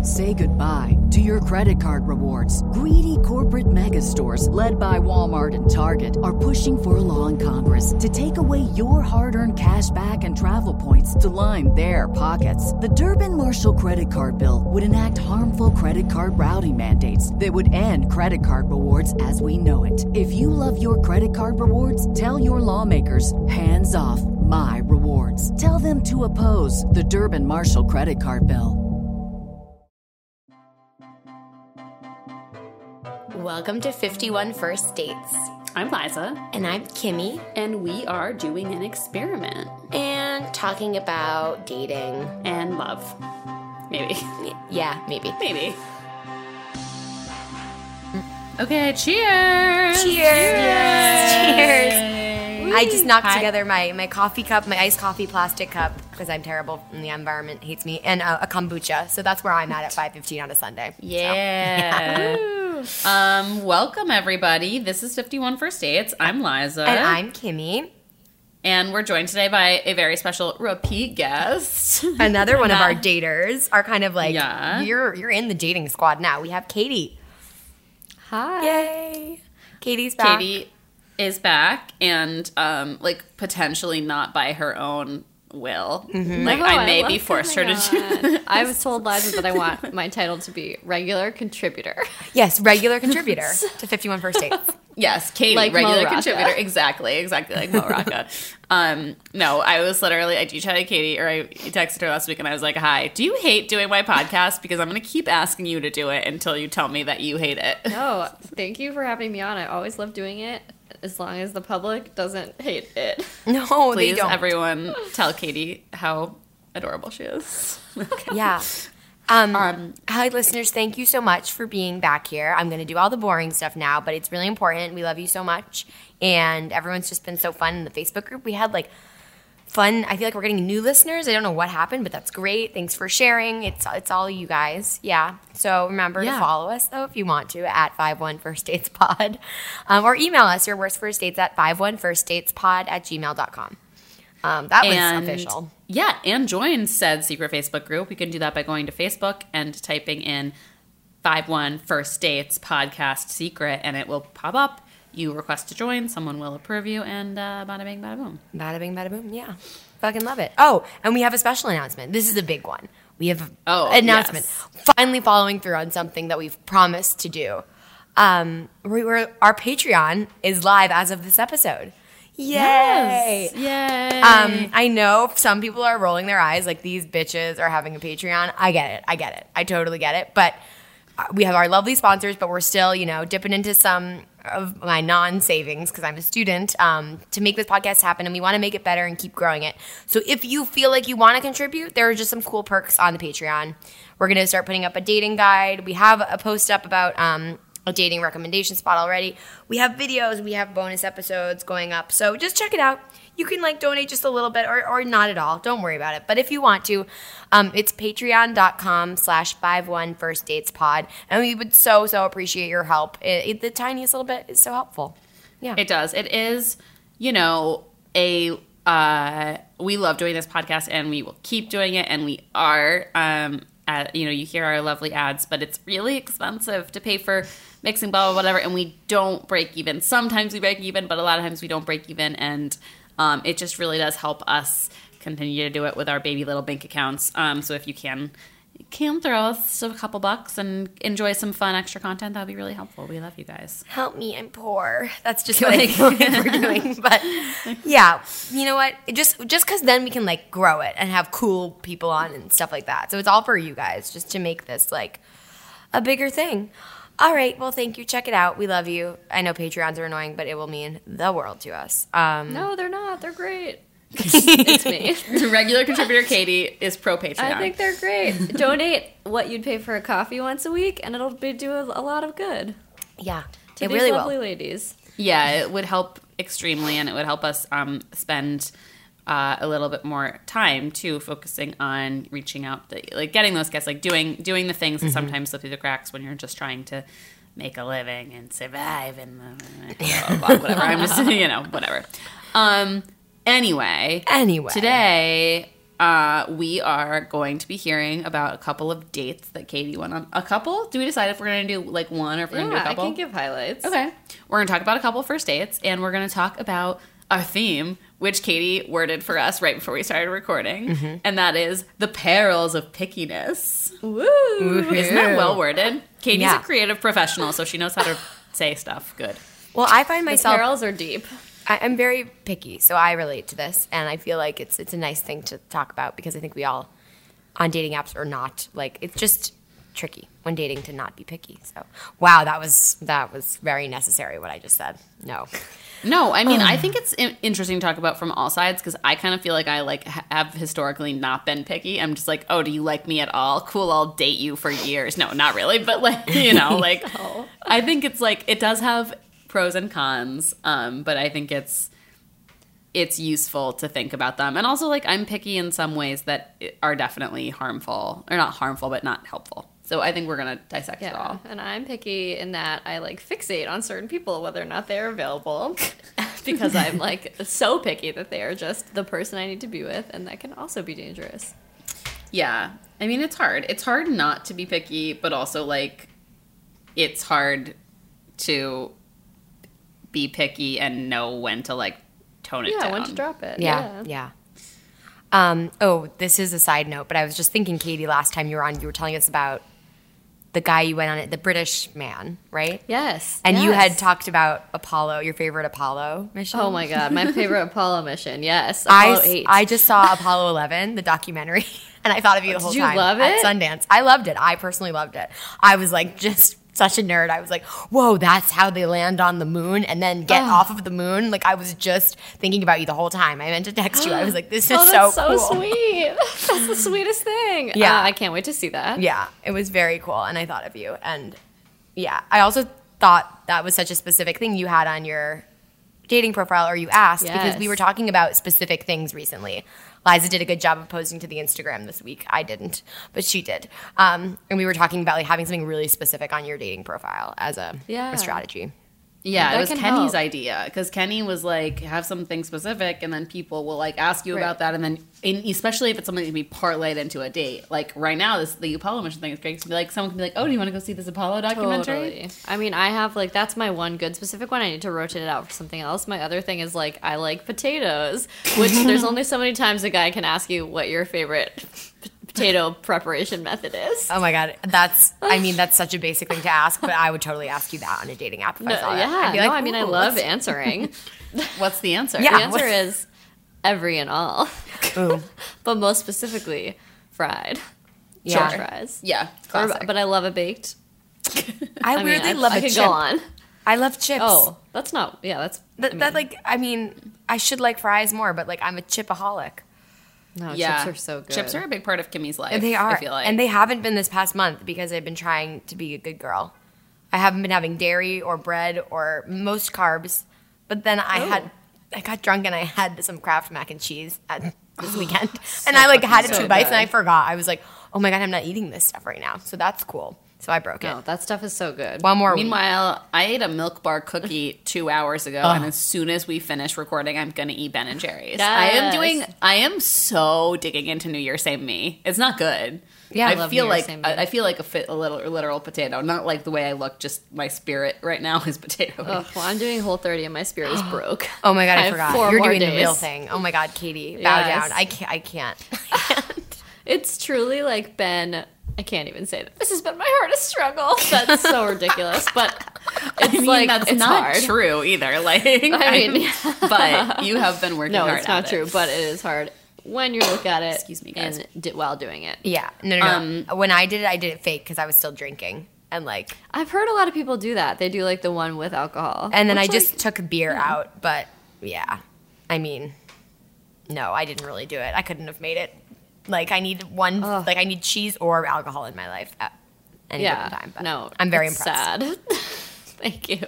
Say goodbye to your credit card rewards. Greedy corporate mega stores, led by Walmart and Target, are pushing for a law in Congress to take away your hard-earned cash back and travel points to line their pockets. The Durbin-Marshall credit card bill would enact harmful credit card routing mandates that would end credit card rewards as we know it. If you love your credit card rewards, tell your lawmakers, hands off my rewards. Tell them to oppose the Durbin-Marshall credit card bill. Welcome to 51 First Dates. I'm Liza. And I'm Kimmy. And we are doing an experiment. And talking about dating. And love. Maybe. Yeah, maybe. Maybe. Okay, cheers! Cheers! I just knocked Hi. together my coffee cup, my iced coffee plastic cup, because I'm terrible and the environment hates me, and a kombucha. So that's where I'm at 5:15 on a Sunday. Yeah. Welcome, everybody. This is 51 First Dates. I'm Liza. And I'm Kimmy. And we're joined today by a very special repeat guest. Another one of our daters. Are kind of like, Yeah. you're in the dating squad now. We have Katie. Hi. Yay. Katie's back. Katie is back and, potentially not by her own will. Mm-hmm. Like, Oh, I maybe love forced her coming to do on. I was told, Liza, that I want my title to be regular contributor. Yes, regular contributor to 51 First Dates. Yes, Katie, Like regular Mo Rocca. contributor. Exactly like Mo Rocca. No, I was literally, I chatted Katie, or I texted her last week, and I was like, hi, do you hate doing my podcast? Because I'm going to keep asking you to do it until you tell me that you hate it. No, thank you for having me on. I always love doing it as long as the public doesn't hate it. No, Please, they don't. everyone, tell Katie how adorable she is. Okay. Yeah. Hi, listeners. Thank you so much for being back here. I'm going to do all the boring stuff now, but it's really important. We love you so much. And everyone's just been so fun in the Facebook group. We had, fun. I feel like we're getting new listeners. I don't know what happened, but that's great. Thanks for sharing. It's all you guys. Yeah. So remember to follow us, though, if you want to, at 51 First Dates Pod. Or email us your worst first dates at 51firstdatespod@gmail.com. That was official. Yeah, and join said secret Facebook group. You can do that by going to Facebook and typing in 51 First Dates Podcast Secret, and it will pop up. You request to join, someone will approve you, and bada bing, bada boom. Bada bing, bada boom. Yeah. Fucking love it. Oh, and we have a special announcement. This is a big one. We have an announcement. Yes. Finally following through on something that we've promised to do. Our Patreon is live as of this episode. Yay! Yay! I know some people are rolling their eyes like these bitches are having a Patreon. I get it. I totally get it. But we have our lovely sponsors, but we're still, dipping into some of my non-savings because I'm a student to make this podcast happen, and we want to make it better and keep growing it. So if you feel like you want to contribute, there are just some cool perks on the Patreon. We're going to start putting up a dating guide. We have a post up about a dating recommendation spot already. We have videos. We have bonus episodes going up. So just check it out. You can donate just a little bit or not at all. Don't worry about it. But if you want to, it's patreon.com/51firstdatespod. And we would so appreciate your help. The tiniest little bit is so helpful. Yeah. It does. It is, we love doing this podcast, and we will keep doing it, and we are, you hear our lovely ads, but it's really expensive to pay for mixing, blah, blah, whatever, and we don't break even. Sometimes we break even, but a lot of times we don't break even, and it just really does help us continue to do it with our baby little bank accounts. So if you can throw us a couple bucks and enjoy some fun extra content, that would be really helpful. We love you guys. Help me, I'm poor. That's just what I feel like we're doing. But yeah, you know what? Just because then we can grow it and have cool people on and stuff like that. So it's all for you guys, just to make this a bigger thing. All right. Well, thank you. Check it out. We love you. I know Patreons are annoying, but it will mean the world to us. No, they're not. They're great. It's me. The regular contributor, Katie, is pro Patreon. I think they're great. Donate what you'd pay for a coffee once a week, and it'll do a lot of good. Yeah, To it these really lovely will. ladies. Yeah, it would help extremely, and it would help us spend a little bit more time too, focusing on reaching out, getting those guests, doing the things that sometimes slip through the cracks when you're just trying to make a living and survive and whatever. I'm just whatever. Anyway, Anyway. today we are going to be hearing about a couple of dates that Katie went on. A couple? Do we decide if we're going to do like one or if we're going to do a couple? I can give highlights. Okay. We're going to talk about a couple first dates, and we're going to talk about our theme, which Katie worded for us right before we started recording, and that is the perils of pickiness. Woo! Isn't that well worded? Katie's Yeah. a creative professional, so she knows how to say stuff good. Well, I find The myself perils are deep. I'm very picky, so I relate to this, and I feel like it's a nice thing to talk about because I think we all, on dating apps or not, like it's just tricky when dating to not be picky. So, wow, that was very necessary what I just said. No, No, I mean, I think it's interesting to talk about from all sides because I kind of feel like I like have historically not been picky. I'm just like, oh, do you like me at all? Cool, I'll date you for years. No, not really, but like, you know, like I think it's like it does have pros and cons, but I think it's useful to think about them. And also, like, I'm picky in some ways that are definitely harmful, or not harmful, but not helpful. So I think we're going to dissect it all. And I'm picky in that I like fixate on certain people, whether or not they're available, because I'm like so picky that they are just the person I need to be with, and that can also be dangerous. Yeah. I mean, it's hard. It's hard not to be picky, but also, like, it's hard to be picky and know when to, like, tone it down. Yeah, when to drop it. yeah. This is a side note, but I was just thinking, Katie, last time you were on, you were telling us about the guy you went on it, the British man, right? Yes. And you yes. had talked about Apollo, your favorite Apollo mission. Oh my god, my favorite Apollo mission. Yes, Apollo 8. I just saw Apollo 11, the documentary, and I thought of you the whole Did you time love at it? Sundance. I loved it. I personally loved it. I was like just such a nerd. I was like, whoa, that's how they land on the moon and then get off of the moon. Like I was just thinking about you the whole time. I meant to text you. I was like, this is that's so cool. sweet. That's the sweetest thing. Yeah. I can't wait to see that. Yeah, it was very cool, and I thought of you. And yeah, I also thought that was such a specific thing you had on your dating profile, or you asked, because we Yes. were talking about specific things recently. Liza did a good job of posting to the Instagram this week. I didn't, but she did. And we were talking about like having something really specific on your dating profile as a strategy. Yeah, That it was can Kenny's help. idea because Kenny was like, have something specific, and then people will like ask you about that, and then especially if it's something that can be parlayed into a date. Like right now, the Apollo mission thing is great. Like someone can be like, "Oh, do you want to go see this Apollo documentary?" Totally. I mean, I have like that's my one good specific one. I need to rotate it out for something else. My other thing is like I like potatoes, which there's only so many times a guy can ask you what your favorite potato preparation method is. Oh my God, that's such a basic thing to ask, but I would totally ask you that on a dating app if I saw it. I'd be like, I mean, I "Ooh, love let's-" answering. What's the answer? Yeah. The answer is every and all, Ooh. but most specifically fried. Yeah. French fries. Yeah, classic. But I love it baked. I I weirdly mean, love I a could chip. go on. I love chips. Oh, that's not. Yeah, that's. I should like fries more, but like I'm a chipaholic. No, Yeah. chips are so good. Chips are a big part of Kimmy's life. And they are. I feel like. And they haven't been this past month because I've been trying to be a good girl. I haven't been having dairy or bread or most carbs. But then I got drunk and I had some Kraft mac and cheese this weekend. And I like had it so 2 bites good. and I forgot. I was like, oh my God, I'm not eating this stuff right now. So that's cool. So I broke No, it. that stuff is so good. One more week. Meanwhile, I ate a Milk Bar cookie 2 hours ago, and as soon as we finish recording, I'm gonna eat Ben and Jerry's. Yes. I am so digging into New Year, same me. It's not good. Yeah, I I love feel New Year, like same me. I feel like a literal potato. Not like the way I look. Just my spirit right now is potato. Ugh, well, I'm doing Whole30 and my spirit is broke. Oh my God, I have forgot. 4 You're more doing the days. real thing. Oh my God, Katie, bow Yes. down. I can't. It's truly like been. I can't even say that. This has been my hardest struggle. That's so ridiculous, but it's I mean, like that's it's not hard. true either. Like, I mean, but you have been working no, hard. it's not at true, It. but it is hard when you look at it. Excuse me, guys. And while doing it. Yeah, no. When I did it fake because I was still drinking. And like, I've heard a lot of people do that. They do like the one with alcohol, and then I which, just like, took beer out. But yeah, I mean, no, I didn't really do it. I couldn't have made it. Like I need I need cheese or alcohol in my life at any given time. But no, I'm very it's impressed. Sad. Thank you.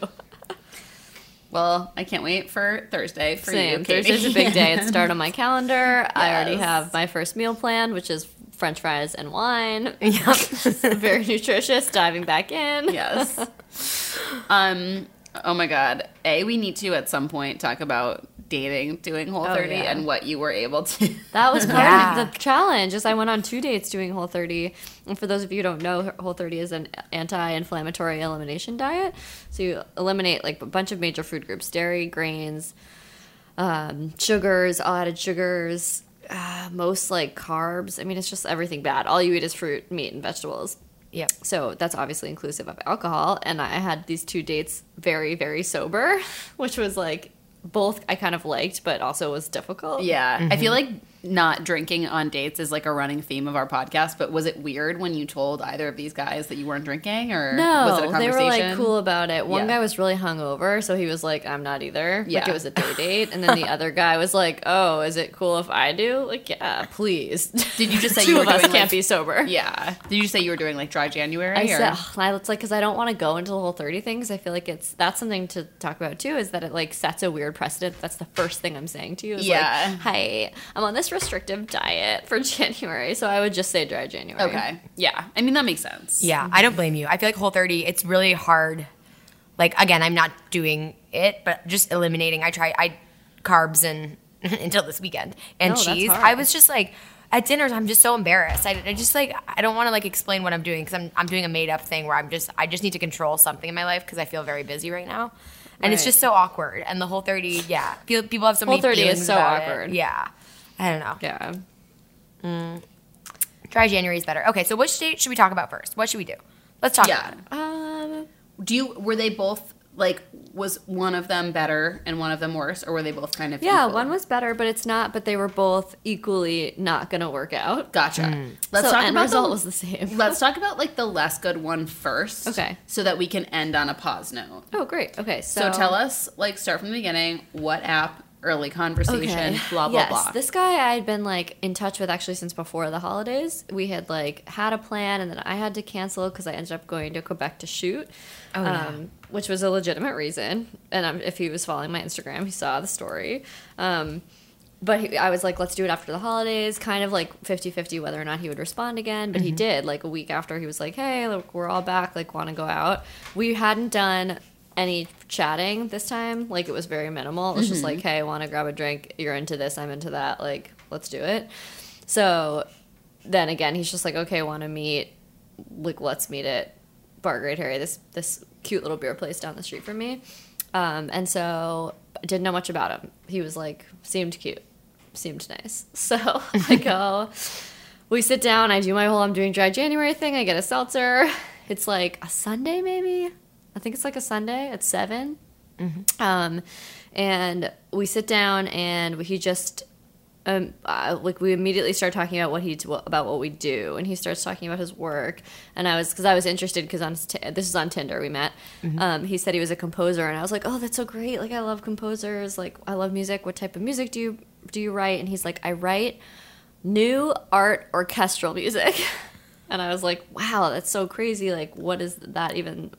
Well, I can't wait for Thursday for Same. you, Katie. Thursday's a big day. It's start on my calendar. I already Yes. have my first meal planned, which is French fries and wine. Yep. Very nutritious. Diving back in. Yes. Oh my God. We need to at some point talk about dating doing Whole30 yeah. and what you were able to. That was part Yeah. of the challenge. Is I went on 2 dates doing Whole30. And for those of you who don't know, Whole30 is an anti-inflammatory elimination diet. So you eliminate like a bunch of major food groups: dairy, grains, sugars, all added sugars, most like carbs. I mean, it's just everything bad. All you eat is fruit, meat, and vegetables. Yep. So that's obviously inclusive of alcohol. And I had these 2 dates very, very sober, which was like both I kind of liked, but also was difficult. Yeah. I feel like not drinking on dates is like a running theme of our podcast, but was it weird when you told either of these guys that you weren't drinking, or No, was it a they conversation? were like cool about it. One Yeah. guy was really hungover, so he was like, "I'm not either." Yeah. Like it was a day date, and then the other guy was like, "Oh, is it cool if I do?" Like, yeah, please. Did you just say 2 you were of us doing, can't like- be sober? Yeah. Did you say you were doing like dry January? I or? said, it's like, because I don't want to go into the Whole30 thing, because I feel like that's something to talk about too, is that it like sets a weird precedent. That's the first thing I'm saying to you is Yeah. like, "Hi, I'm on this restrictive diet for January," so I would just say dry January. Okay. Yeah. I mean, that makes sense. Yeah, I don't blame you. I feel like Whole30, it's really hard. Like, again, I'm not doing it, but just eliminating. I carbs and until this weekend and No, that's cheese. hard. I was just like, at dinners, I'm just so embarrassed. I just like, I don't want to like explain what I'm doing because I'm doing a made up thing where I just need to control something in my life because I feel very busy right now. And it's Right. just so awkward. And the Whole30, yeah, people have so many Whole30 is feelings so about it. awkward. Yeah, I don't know. Yeah. Dry January is better. Okay, so which date should we talk about first? What should we do? Let's talk Yeah. about it. Were they both like, was one of them better and one of them worse, or were they both kind of Yeah, equal? one was better, but it's not. But they were both equally not going to work out. Gotcha. Mm. Let's So talk end about result the, was the same. Let's talk about like the less good one first. Okay. So that we can end on a pause note. Oh, great. Okay, So tell us, like, start from the beginning. What app? Early conversation. Blah blah yes, blah. this guy I had been like in touch with actually since before the holidays. We had like had a plan, and then I had to cancel because I ended up going to Quebec to shoot, which was a legitimate reason. And if he was following my Instagram, he saw the story. But I was like, let's do it after the holidays, kind of like 50-50 whether or not he would respond again. But he did. Like a week after, he was like, hey, look, we're all back, like want to go out. We hadn't done any chatting this time. Like it was very minimal. It was just like, hey, I want to grab a drink. You're into this, I'm into that. Like, let's do it. So then again, he's just like, okay, want to meet. Like, let's meet at Bar Great Harry, this cute little beer place down the street from me. And so I didn't know much about him. He was like, seemed cute, seemed nice. So I go, we sit down, I do my whole I'm doing dry January thing. I get a seltzer. It's like a Sunday maybe. I think it's like a Sunday at 7. And we sit down and he just like we immediately start talking about what we do, and he starts talking about his work, and I was interested because this is on Tinder we met. He said he was a composer, and I was like, oh, that's so great, like I love composers, like I love music. What type of music do you write? And he's like, I write new art orchestral music. And I was like, wow, that's so crazy. Like, what is that?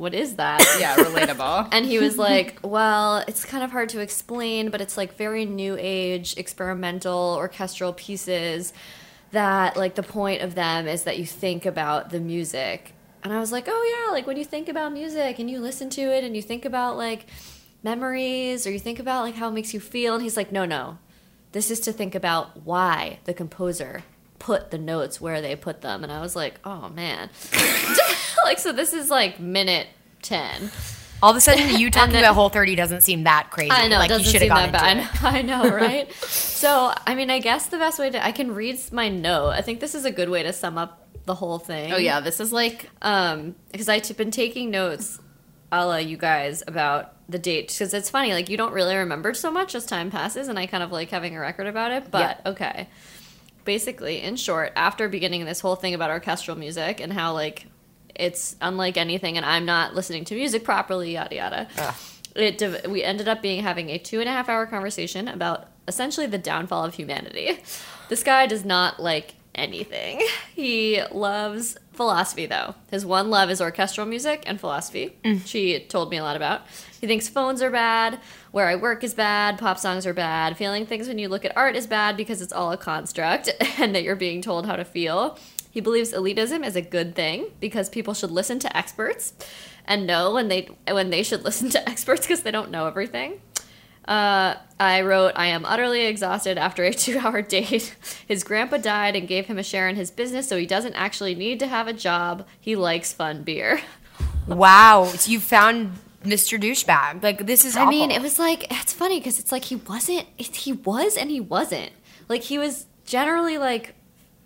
Yeah, relatable. And he was like, well, it's kind of hard to explain, but it's like very new age, experimental, orchestral pieces that like the point of them is that you think about the music. And I was like, oh yeah, like when you think about music and you listen to it and you think about like memories or you think about like how it makes you feel. And he's like, no, this is to think about why the composer put the notes where they put them. And I was like, oh man. Like, so this is like minute 10. All of a sudden, you talking about Whole30 doesn't seem that crazy. I know, like it you doesn't should have seem gone that into bad. it. I know, right? So, I mean, I guess the best way I can read my note. I think this is a good way to sum up the whole thing. Oh yeah, this is like Because I've been taking notes, a la you guys, about the date. Because it's funny, like, you don't really remember so much as time passes, and I kind of like having a record about it. But, okay. Basically, in short, after beginning this whole thing about orchestral music and how, like, it's unlike anything and I'm not listening to music properly, yada, yada, we ended up having a 2.5-hour conversation about essentially the downfall of humanity. This guy does not like anything. He loves philosophy, though. His one love is orchestral music and philosophy. She told me a lot about. He thinks phones are bad, where I work is bad, pop songs are bad, feeling things when you look at art is bad because it's all a construct and that you're being told how to feel. He believes elitism is a good thing because people should listen to experts and know when they should listen to experts because they don't know everything. I wrote, I am utterly exhausted after a 2-hour date. His grandpa died and gave him a share in his business, so he doesn't actually need to have a job. He likes fun beer. Wow. So you found Mr. Douchebag. Like, this is I awful. mean, it was like, it's funny because it's like he was and he wasn't. Like, he was generally like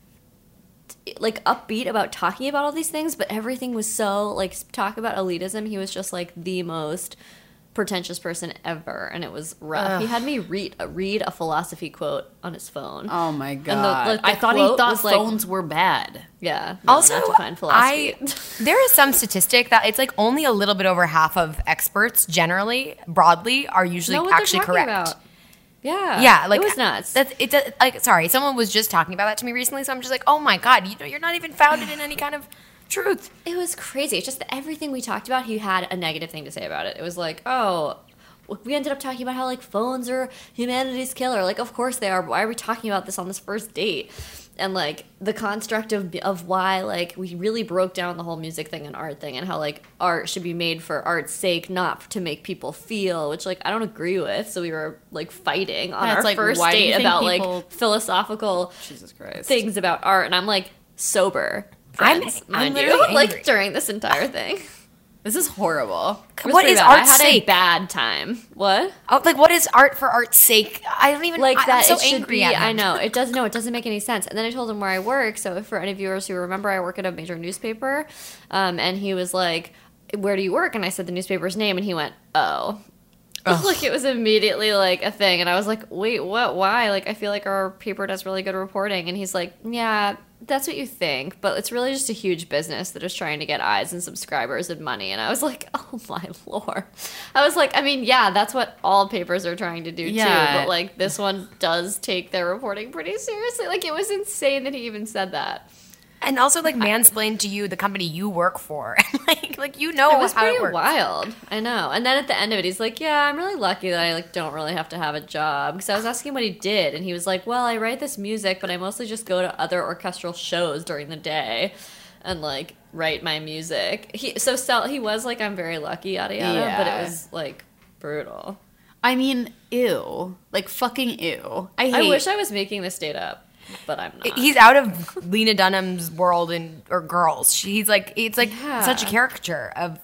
upbeat about talking about all these things, but everything was so, like, talk about elitism. He was just like the most pretentious person ever, and it was rough. Ugh. He had me read a philosophy quote on his phone. Oh my god! the I thought he quote thought was like- phones were bad. Yeah. No, Also, not to find philosophy. there is some statistic that it's like only a little bit over half of experts generally, broadly, are usually know what they're actually talking correct. about. Yeah. Yeah, like it was nuts. Sorry, someone was just talking about that to me recently, so I'm just like, oh my god, you're not even founded in any kind of truth. It was crazy. It's just that everything we talked about, he had a negative thing to say about it. It was like, oh, we ended up talking about how, like, phones are humanity's killer. Like, of course they are, but why are we talking about this on this first date? And, like, the construct of why, like, we really broke down the whole music thing and art thing and how, like, art should be made for art's sake, not to make people feel, which, like, I don't agree with. So we were, like, fighting on Yeah, it's our like, first why do you date think about, people- like, philosophical Jesus Christ! things about art. And I'm, like, sober. I'm Friends, mind literally you. angry. Like, during this entire thing. This is horrible. It was What pretty is bad. art's I had sake? a bad time. What? Oh, like, what is art for art's sake? I don't even Like I'm that so it should angry be. at him. I know it doesn't make any sense. And then I told him where I work. So for any viewers who remember, I work at a major newspaper. And he was like, "Where do you work?" And I said the newspaper's name, and he went, "Oh." Like, it was immediately like a thing, and I was like, "Wait, what? Why?" Like, I feel like our paper does really good reporting, and he's like, "Yeah, that's what you think, but it's really just a huge business that is trying to get eyes and subscribers and money." And I was like, "Oh my lord!" I was like, "I mean, yeah, that's what all papers are trying to do Yeah. too, but like this one does take their reporting pretty seriously." Like, it was insane that he even said that. And also, like, mansplain to you the company you work for. like you know It was how pretty it works. wild. I know. And then at the end of it, he's like, "Yeah, I'm really lucky that I like don't really have to have a job." Because I was asking what he did, and he was like, "Well, I write this music, but I mostly just go to other orchestral shows during the day, and like write my music." He was like, "I'm very lucky," yada yada. But it was like brutal. I mean, ew, like fucking ew. I wish I was making this date up, but I'm not. He's out of Lena Dunham's world or Girls. She's like, it's like Yeah. such a caricature of.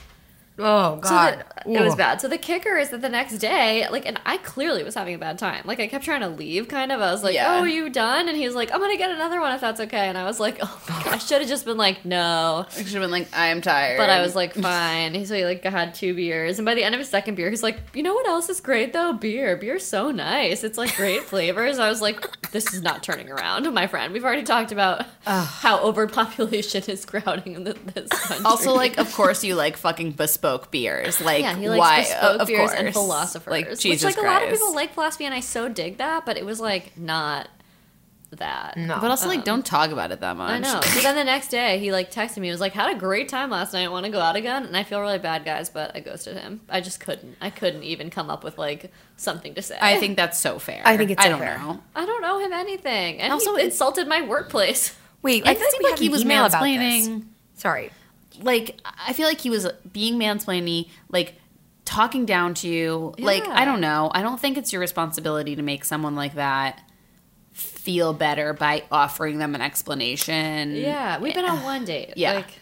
Oh So God, it was bad. So the kicker is that the next day, like, and I clearly was having a bad time. Like, I kept trying to leave, kind of. I was like, Yeah. "Oh, are you done?" And he was like, "I'm gonna get another one if that's okay." And I was like, "Oh my God." I should have just been like, "No," I should have been like, I am tired. but I was like, "Fine." So he like had 2 beers, and by the end of his second beer, he's like, "You know what else is great though? Beer. Beer's so nice. It's like great flavors." I was like, "This is not turning around, my friend. We've already talked about how overpopulation is crowding this country." also like, of course, you like fucking bespoke beers. Like, yeah, he likes why? bespoke Of beers course. and philosophers. Like, Jesus which, like, Christ. a lot of people like philosophy, and I so dig that, but it was, like, not that. No. But also, like, don't talk about it that much. I know. So then the next day, he, like, texted me. He was like, "Had a great time last night. Want to go out again?" And I feel really bad, guys, but I ghosted him. I just couldn't. I couldn't even come up with, like, something to say. I think that's so fair. I think it's so I don't fair. know. I don't know him anything. And Also, he it- insulted my workplace. Wait, I It feel like seemed we like have he an was email about this. mansplaining. Sorry. Like, I feel like he was being mansplaining, like, talking down to you. Like, Yeah. I don't know. I don't think it's your responsibility to make someone like that feel better by offering them an explanation. Yeah, we've been on one date. Yeah. Like,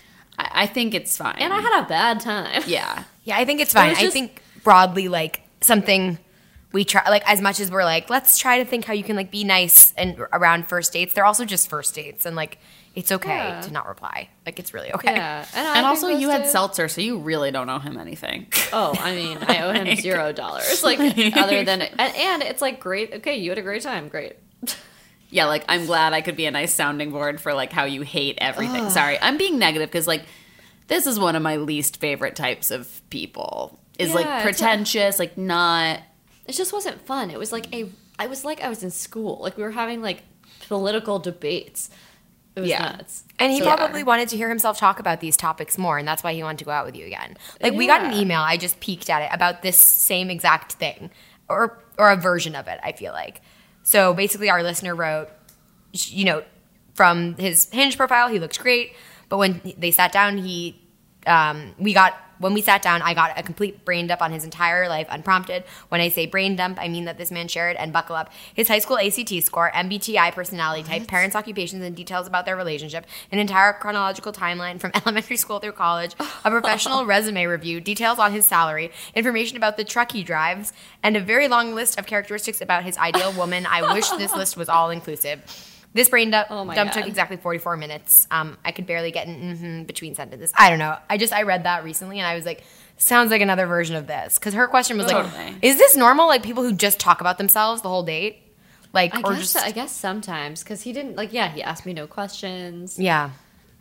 I think it's fine. and I had a bad time. Yeah. Yeah, I think it's fine. was I just- think broadly, like, something we try, like, as much as we're like, let's try to think how you can, like, be nice and around first dates, they're also just first dates. And, like, it's okay Yeah. to not reply. Like, it's really okay. Yeah. And I've also, been you had ghosted. seltzer, so you really don't owe him anything. Oh, I mean, I owe him Like- $0. Like, other than and it's like great. Okay, you had a great time. Great. Yeah, like, I'm glad I could be a nice sounding board for, like, how you hate everything. Sorry, I'm being negative because, like, this is one of my least favorite types of people. Is, Yeah, like, it's pretentious, like, not... It just wasn't fun. It was like I was like I was in school. Like, we were having like political debates. It was Yeah. nuts. And he So, probably wanted to hear himself talk about these topics more, and that's why he wanted to go out with you again. Like, we got an Yeah. email, I just peeked at it, about this same exact thing, or a version of it, I feel like. So basically, our listener wrote, you know, from his Hinge profile, he looked great, but when they sat down, he when we sat down, I got a complete brain dump on his entire life, unprompted. When I say brain dump, I mean that this man shared, and buckle up, his high school ACT score, MBTI personality type, parents' occupations, and details about their relationship, an entire chronological timeline from elementary school through college, a professional resume review, details on his salary, information about the truck he drives, and a very long list of characteristics about his ideal woman. I wish this list was all inclusive. This brain dump took exactly 44 minutes. I could barely get in between sentences. I don't know. I read that recently, and I was like, sounds like another version of this. Because her question was like, is this normal? Like people who just talk about themselves the whole date? Like, I guess sometimes. Because he didn't, he asked me no questions. Yeah.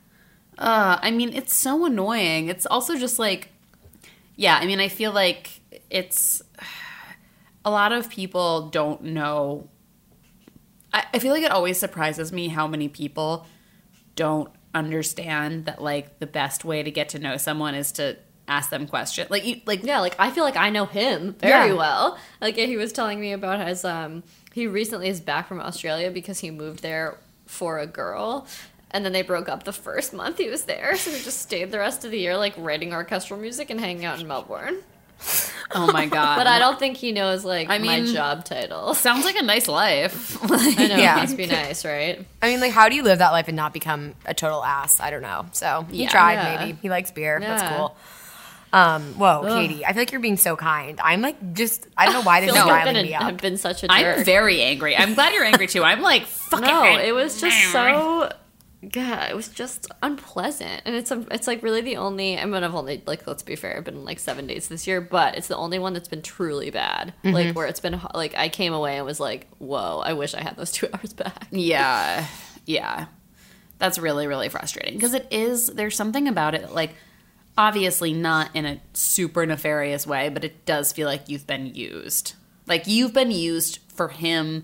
I mean, it's so annoying. It's also just like, I mean, I feel like it's, a lot of people don't know. I feel like it always surprises me how many people don't understand that, like, the best way to get to know someone is to ask them questions. I feel like I know him very well. Like, he was telling me about his, he recently is back from Australia because he moved there for a girl. And then they broke up the first month he was there. So he just stayed the rest of the year, like, writing orchestral music and hanging out in Melbourne. Oh my god! But I don't think he knows my job title. Sounds like a nice life. I know, it must be nice, right? I mean, like, how do you live that life and not become a total ass? I don't know. So he tried. Maybe he likes beer. Yeah. That's cool. Katie, I feel like you're being so kind. I'm like, I don't know why this is riling me up. I've been such a jerk. I'm very angry. I'm glad you're angry too. I'm like, fucking. No, it was just so. God, it was just unpleasant, and it's like really the only. I mean, I've only let's be fair, I've been 7 days this year, but it's the only one that's been truly bad. Mm-hmm. Like where it's been I came away and was like, whoa, I wish I had those 2 hours back. Yeah, that's really really frustrating because there's something about it obviously not in a super nefarious way, but it does feel like you've been used. Like you've been used for him,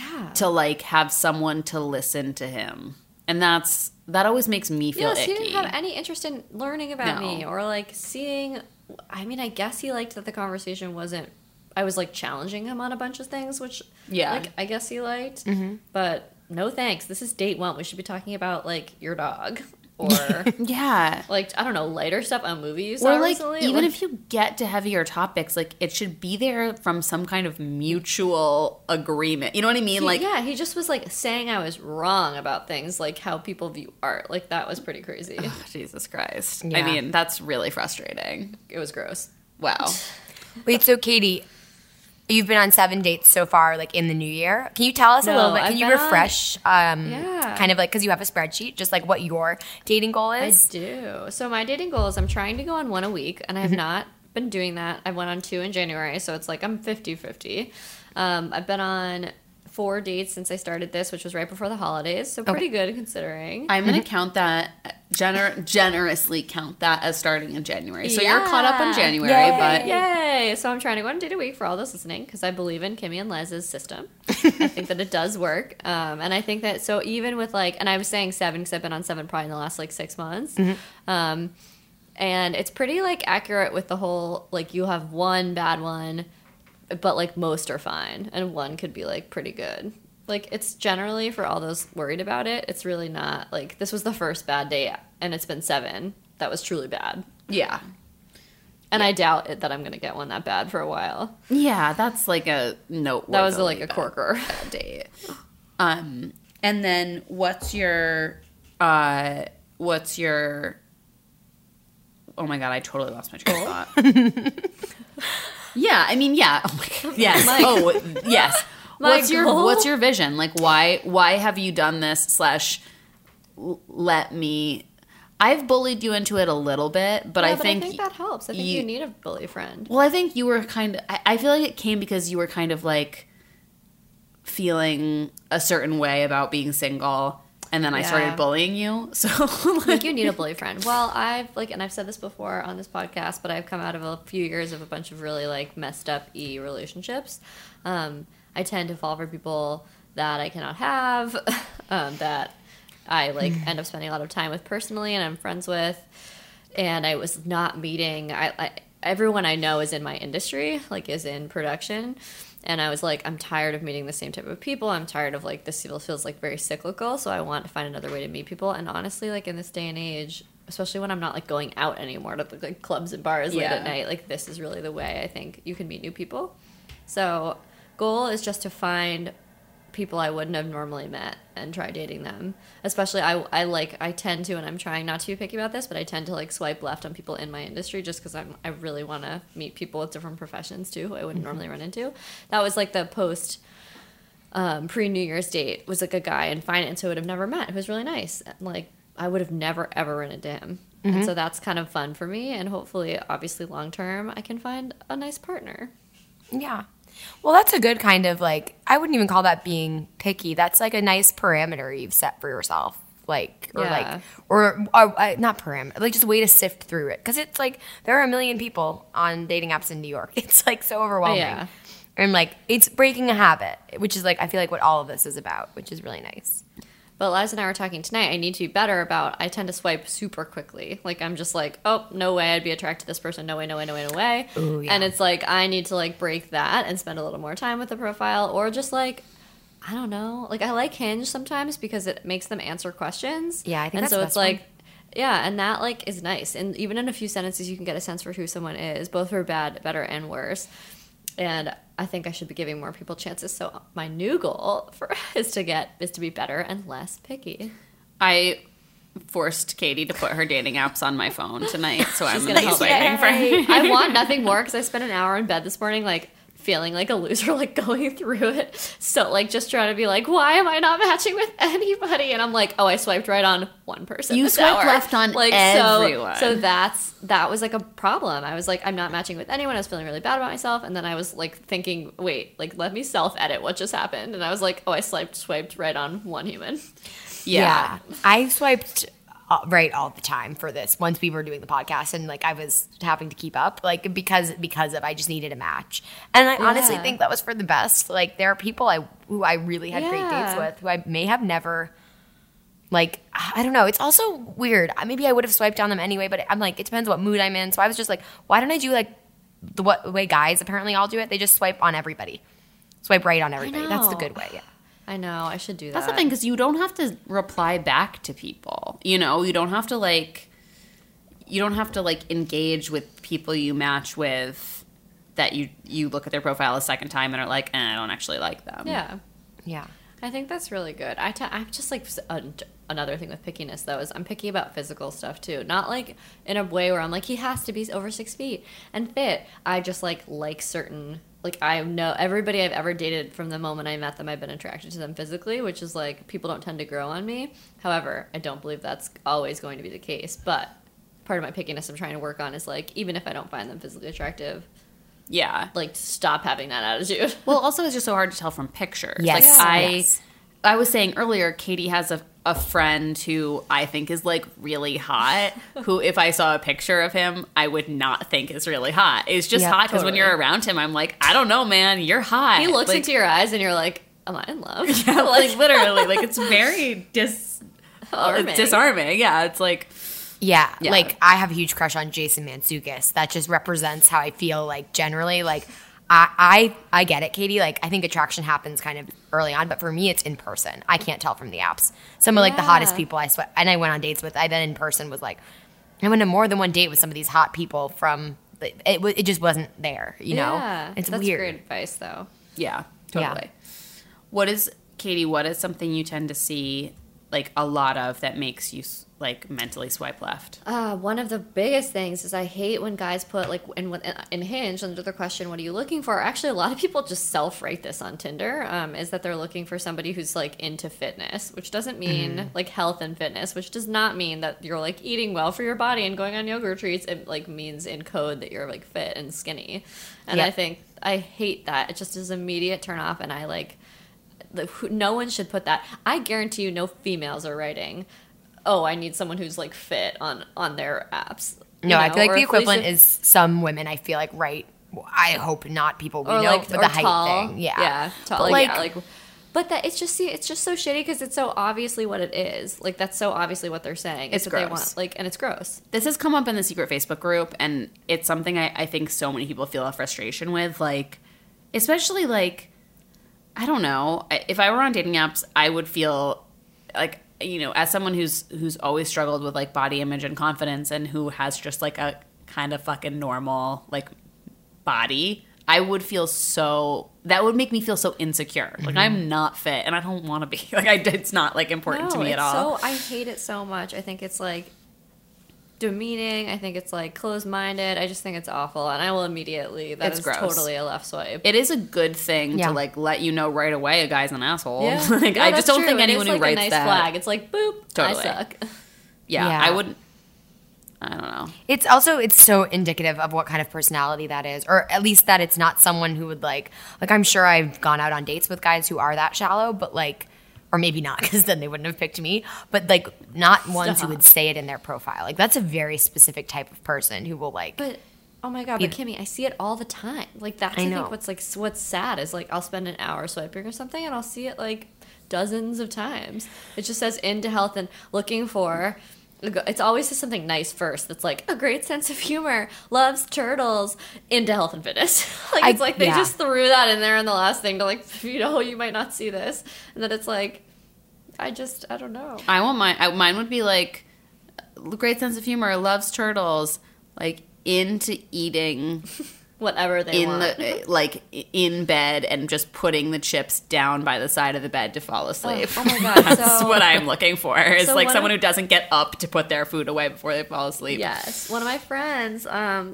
to have someone to listen to him. And that always makes me feel icky. He didn't have any interest in learning about me or seeing. I mean, I guess he liked that the conversation wasn't. I was challenging him on a bunch of things, which I guess he liked. Mm-hmm. But no thanks. This is date 1. We should be talking about your dog or I don't know, lighter stuff on movies. Or even if you get to heavier topics, it should be there from some kind of mutual agreement. You know what I mean? He just was saying I was wrong about things, how people view art. That was pretty crazy. Oh, Jesus Christ. Yeah. I mean, that's really frustrating. It was gross. Wow. Wait, so Katie, you've been on 7 dates so far, in the new year. Can you tell us a little bit? Can you refresh, kind of because you have a spreadsheet, just what your dating goal is? I do. So my dating goal is I'm trying to go on 1 a week, and I have not been doing that. I went on 2 in January, so it's I'm 50-50. I've been on 4 dates since I started this, which was right before the holidays, so pretty good considering. I'm going to count that, generously count that as starting in January. So you're caught up in January. Yay. But Yay! So I'm trying to go on a date a week for all those listening, because I believe in Kimmy and Les's system. I think that it does work. And I think that, so even with and I was saying 7 because I've been on 7 probably in the last 6 months. Mm-hmm. And it's pretty accurate with the whole, you have 1 bad one, but most are fine, and 1 could be pretty good. It's generally, for all those worried about it, it's really not this was the first bad date, and it's been 7 that was truly bad. Yeah. And I doubt that I'm gonna get one that bad for a while. Yeah, that's a noteworthy. That was a corker bad date. And then what's your oh my god, I totally lost my train of thought. Yeah, I mean, yeah. Oh my god. Yes. Yes. What's your vision? Why have you done this / let me... I've bullied you into it a little bit, but I think that helps. I think you need a bully friend. Well, I think you were kind of... I feel like it came because you were kind of feeling a certain way about being single, and then I started bullying you. So I think you need a bully friend. Well, I've and I've said this before on this podcast, but I've come out of a few years of a bunch of really messed up relationships. I tend to fall for people that I cannot have, that I end up spending a lot of time with personally, and I'm friends with, and I was not meeting. Everyone I know is in my industry, is in production. And I was I'm tired of meeting the same type of people. I'm tired of this feels very cyclical. So I want to find another way to meet people. And honestly, in this day and age, especially when I'm not like going out anymore to like clubs and bars late Yeah. at night, like this is really the way I think you can meet new people. So goal is just to find people I wouldn't have normally met and try dating them. Especially I tend to, and I'm trying not to be picky about this, but I tend to like swipe left on people in my industry just because I really want to meet people with different professions too who I wouldn't normally run into. That was like the post pre-New Year's date was like a guy in finance who I would have never met. It was really nice. And, like I would have never ever run into him. And so that's kind of fun for me, and hopefully obviously long term I can find a nice partner. Yeah. Well, that's a good kind of like, I wouldn't even call that being picky. That's like a nice parameter you've set for yourself. Like, or Yeah. not parameter, like just a way to sift through it. Because it's like, there are a million people on dating apps in New York. It's like so overwhelming. Yeah. And like, it's breaking a habit, which is like, I feel like what all of this is about, which is really nice. But Liza and I were talking tonight, I need to be better about, I tend to swipe super quickly. Like, I'm just like, oh, no way I'd be attracted to this person. No way, no way, no way, no way. Ooh, yeah. And it's like, I need to, like, break that and spend a little more time with the profile. Or just, like, I don't know. Like, I like Hinge sometimes because it makes them answer questions. Yeah, I think and that's so the it's best one. like, yeah, and that, like, is nice. And even in a few sentences, you can get a sense for who someone is, both for bad, better, and worse. And I think I should be giving more people chances. So my new goal is to be better and less picky. I forced Katie to put her dating apps on my phone tonight, so I'm gonna help. swiping for her. I want nothing more because I spent an hour in bed this morning, like feeling like a loser, like going through it. So like just trying to be like, why am I not matching with anybody? And I'm like, oh, I swiped right on one person. You this swiped hour. left on like everyone. So that was like a problem. I was like, I'm not matching with anyone. I was feeling really bad about myself, and then I was like thinking, wait, like let me self edit what just happened. And I was like, oh, I swiped right on one human. Yeah. I swiped right all the time for this once we were doing the podcast, and like I was having to keep up, like because of I just needed a match. And I honestly think that was for the best. Like there are people who I really had great dates with who I may have never, like, I don't know. It's also weird. Maybe I would have swiped on them anyway, but I'm like, it depends what mood I'm in. So I was just like, why don't I do like the way guys apparently all do it? They just swipe on everybody. Swipe right on everybody. That's the know. good way, yeah. I know. I should do that. That's the thing, because you don't have to reply back to people. You know, you don't have to like engage with people you match with that you look at their profile a second time and are like, I don't actually like them. Yeah. Yeah. I think that's really good. I'm just like another thing with pickiness though is I'm picky about physical stuff too. Not like in a way where I'm like he has to be over 6 feet and fit. I just like certain, like I know everybody I've ever dated from the moment I met them, I've been attracted to them physically, which is like people don't tend to grow on me. However, I don't believe that's always going to be the case. But part of my pickiness I'm trying to work on is like even if I don't find them physically attractive, Yeah. like stop having that attitude. Well, also it's just so hard to tell from pictures. Yes. Like Yes. I was saying earlier, Katie has a friend who I think is like really hot, who if I saw a picture of him, I would not think is really hot. It's just Yeah, hot because when totally. you're around him, I'm like, I don't know, man, you're hot. He looks like, into your eyes and you're like, am I in love? yeah, like literally, like it's very Disarming. disarming. Yeah, it's like Yeah, Yeah. like I have a huge crush on Jason Mantzoukas. That just represents how I feel like generally. Like I get it, Katie. Like I think attraction happens kind of early on, but for me it's in person. I can't tell from the apps. Some of like the hottest people I went on dates with, I then in person was like, I went on more than one date with some of these hot people from. It just wasn't there, you know. Yeah, It's that's weird. great advice, though. yeah, Yeah. totally. Katie, what is something you tend to see like a lot of that makes you like mentally swipe left? One of the biggest things is I hate when guys put like in Hinge under the question, "What are you looking for?" Actually, a lot of people just self-write this on Tinder. Is that they're looking for somebody who's like into fitness, which doesn't mean like health and fitness, which does not mean that you're like eating well for your body and going on yoga retreats. It like means in code that you're like fit and skinny, and Yeah. I think I hate that. It just is immediate turn off, and I like. No one should put that. I guarantee you no females are writing, oh, I need someone who's like fit on their apps. No, I feel like Or the if Lisa- equivalent is some women. I feel like I hope not people we or know like for or the height tall. thing. Yeah, Yeah, tall. But Like, but that it's just so shitty because it's so obviously what it is. Like that's so obviously what they're saying. It's that they gross. want like, and it's gross. This has come up in the secret Facebook group, and it's something I think so many people feel a frustration with. Like, especially like, I don't know, if I were on dating apps, I would feel like you know, as someone who's always struggled with like body image and confidence and who has just like a kind of fucking normal like body, I would feel that would make me feel so insecure. Like I'm not fit and I don't want to be. Like it's not like important to me at all. I hate it so much. I think it's like demeaning. I think it's like closed-minded. I just think it's awful, and I will immediately. That It's is gross. totally a left swipe. It is a good thing Yeah. to like let you know right away a guy's an asshole. Yeah. Like No, I that's just don't true. think It anyone is who like writes a nice that. flag. It's like boop. Totally. I suck. Yeah, Yeah. I wouldn't. I don't know. It's so indicative of what kind of personality that is, or at least that it's not someone who would like I'm sure I've gone out on dates with guys who are that shallow, but like, or maybe not because then they wouldn't have picked me, but like not ones who would say it in their profile. Like that's a very specific type of person who will like. But oh my god, but Kimmy, I see it all the time. Like that's I know. think what's sad is like I'll spend an hour swiping or something and I'll see it like dozens of times. It just says into health and looking for. It's always just something nice first. That's like a great sense of humor, loves turtles, into health and fitness. Like it's like they just threw that in there in the last thing to like, you know, you might not see this, and then it's like, I don't know. I want mine would be like great sense of humor, loves turtles, like into eating Whatever they want. like in bed and just putting the chips down by the side of the bed to fall asleep. Oh my god, That's so, what I'm looking for. Is so like one someone of- who doesn't get up to put their food away before they fall asleep. Yes, one of my friends.